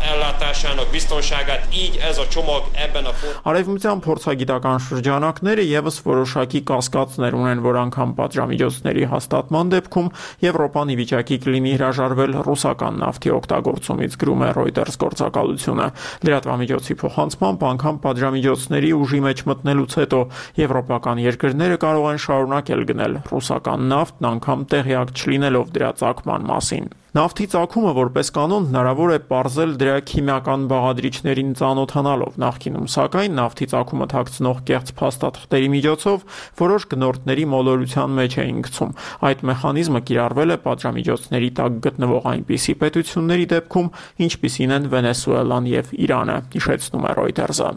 Արևմտյան փորձագիտական շրջանակները եւս որոշակի կասկածներ ունեն, որ անգամ պատժամիջոցների հաստատման դեպքում Եվրոպան ի վիճակի կլինի հրաժարվել ռուսական նավթի օգտագործումից, գրում է Reuters գործակալությունը։ Լրատվամիջոցի փոխանցմամբ անգամ պատժամիջոցների ուժի մեջ մտնելուց հետո եվրոպական երկրները կարող են շարունակել գնել ռուսական նավթն, անգամ տեղյակ չլինելով դրա ծագման մասին։ Նավթի ծագումը որպես կանոն հնարավոր է պարզել դրա քիմիական բաղադրիչներին ծանոթանալով, նախկինում սակայն նավթի ծագումը թաքցնող կեղծ փաստաթղթերի միջոցով որոշ գնորդների մոլորության մեջ էին գցում։ Այդ մեխանիզմը կիրառվել է պատժամիջոցների տակ գտնվող այնպիսի պետությունների դեպքում, ինչպիսին են Վենեսուելան եւ Իրանը, հիշեցնում է Reuters-ը։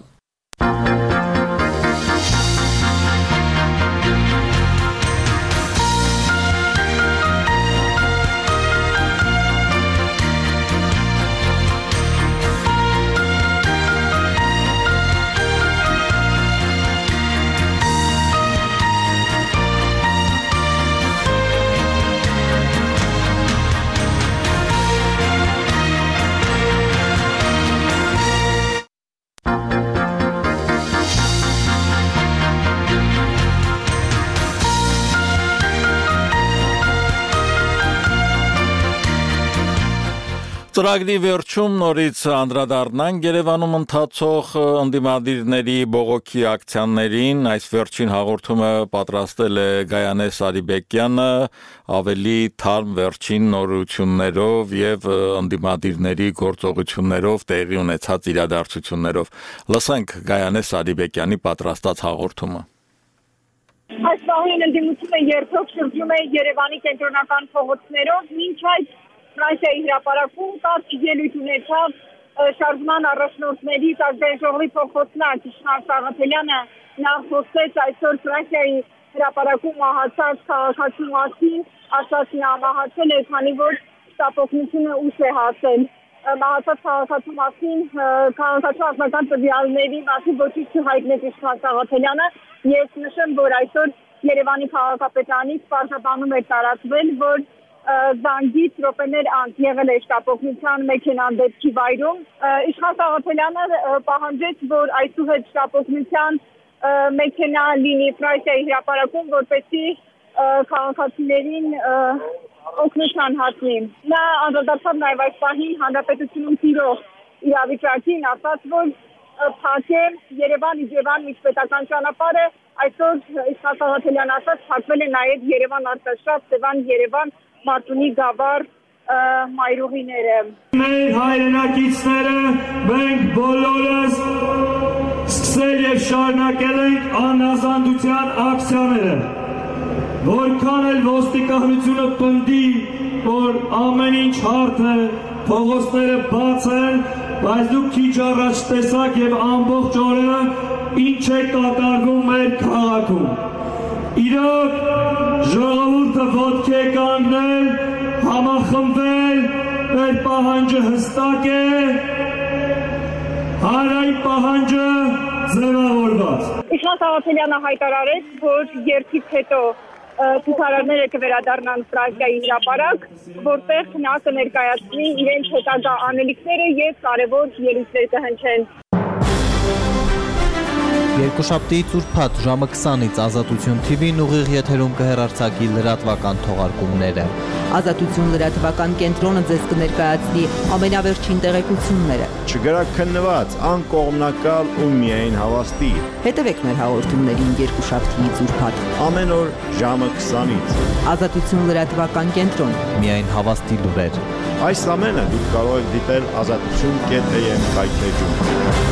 Ծրագրի վերջում նորից անդրադառնանք Երևանում ընթացող ընդդիմադիրների բողոքի ակցիաներին, այս վերջին հաղորդումը պատրաստել է Գայանե Սարիբեկյանը, ավելի թարմ վերջին նորություններով եւ ընդդիմադիրների գործողություններով տեղի ունեցած իրադարձություններով։ Լսենք Գայանե Սարիբեկյանի պատրաստած հաղորդումը։ Այս պահին ընդդիմությունը երբեք շրջում է Երևանի կենտրոնական փողոցներով, մինչ այդ Ֆրանսիայի հրապարակում կարճ ելույթ ունեցավ շարժման առաջնորդների տարբերժողովի փոխոցնակ Իշխան Սաղաթելյանը նա խոսեց այսօր Ֆրանսիայի հրապարակում մահացած քաղաքացու մասին, ասաց նա մահացել է, քանի որ շտապօգնությունը ուշ է հասել։ Մահացած քաղաքացու մասին քաղաքացու անձնական տվյալների մասին ոչինչ չհայտնեց Իշխան Սաղաթելյանը։ Ես նշեմ, որ այսօր Երևանի քաղաքապետարանից պարզաբանում է տարածվել, որ զանգից րոպեներ անց եղել է շտապօգնության մեքենան դեպքի վայրում։ Իշխան Սաղաթելյանը պահանջեց, որ այսուհետ շտապօգնության մեքենա լինի Ֆրանսիայի հրապարակում, որպեսզի քաղաքացիներին օգնության հասնի։ Նա անդրադարձավ նաև այս պահին հանրապետությունում տիրող իրավիճակին, ասաց, որ փակ է Երևան-Իջևան միջպետական ճանապարհը, այսօր Իշխան Սաղաթելյանը ասաց, փակվել է նաև Երևան-Արտաշատ, Սևան-Երևան Մարտունի գավառ մայրուղիները։ Մեր հայրենակիցները մենք բոլորս սկսել եւ շարունակել ենք անազանդության ակցիաները, որքան էլ ոստիկանությունը պնդի, որ ամեն ինչ հարթ է, փողոցները բաց են, բայց դուք քիչ առաջ տեսաք եւ ամբողջ օրերը ինչ է կատարվում մեր քաղաքում։ Իրոք ժողովուրդը ոտքի է կանգնել, համախմբվել, մեր պահանջը հստակ է, հանրային պահանջը ձևավորված։ կատարված։ Իշխան Սաղաթելյանը հայտարարեց, որ երթից հետո ցուցարարները կվերադառնան Ֆրանսիայի հրապարակ, որտեղ նա կներկայացնի իրենց հետագա անելիքները եւ կարեւոր ելույթներ կհնչեն։ Երկուշաբթիից ուրբաթ ժամը քսանից Ազատություն թի վին ուղիղ եթերում կհեռարձակի լրատվական թողարկումները։ Ազատություն լրատվական կենտրոնը ձեզ կներկայացնի ամենավերջին տեղեկությունները։ Չգրաքննված, անկողմնակալ ու միայն հավաստի։ Հետևեք մեր հաղորդումներին երկուշաբթիից ուրբաթ ամեն օր ժամը քսանից։ Ազատություն լրատվական կենտրոն։ Միայն հավաստի լուրեր։ Այս ամենը դուք կարող եք դիտել ազատություն կետ է եմ կայքեջում։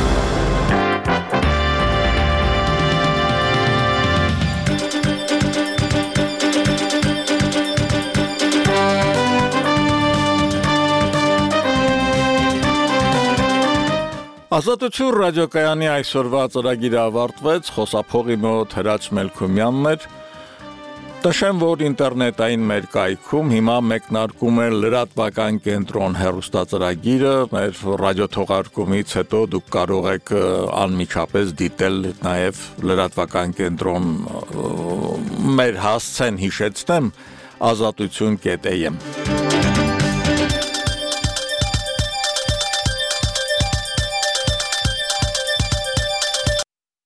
Ազատություն ռադիոկայանի այսօրվա ծրագիրը ավարտվեց, խոսափողի մոտ Հրաչ Մելքումյանն էր։ Տշեմ, որ ինտերնետային մեր կայքում հիմա մեկնարկում է լրատվական կենտրոն հեռուստածրագիրը, մեր ռադիոթողարկումից հետո դուք կարող եք անմիջապես դիտել նաև լրատվական կենտրոն մեր հասցեն հիշեցնեմ ազատություն կետ է եմ։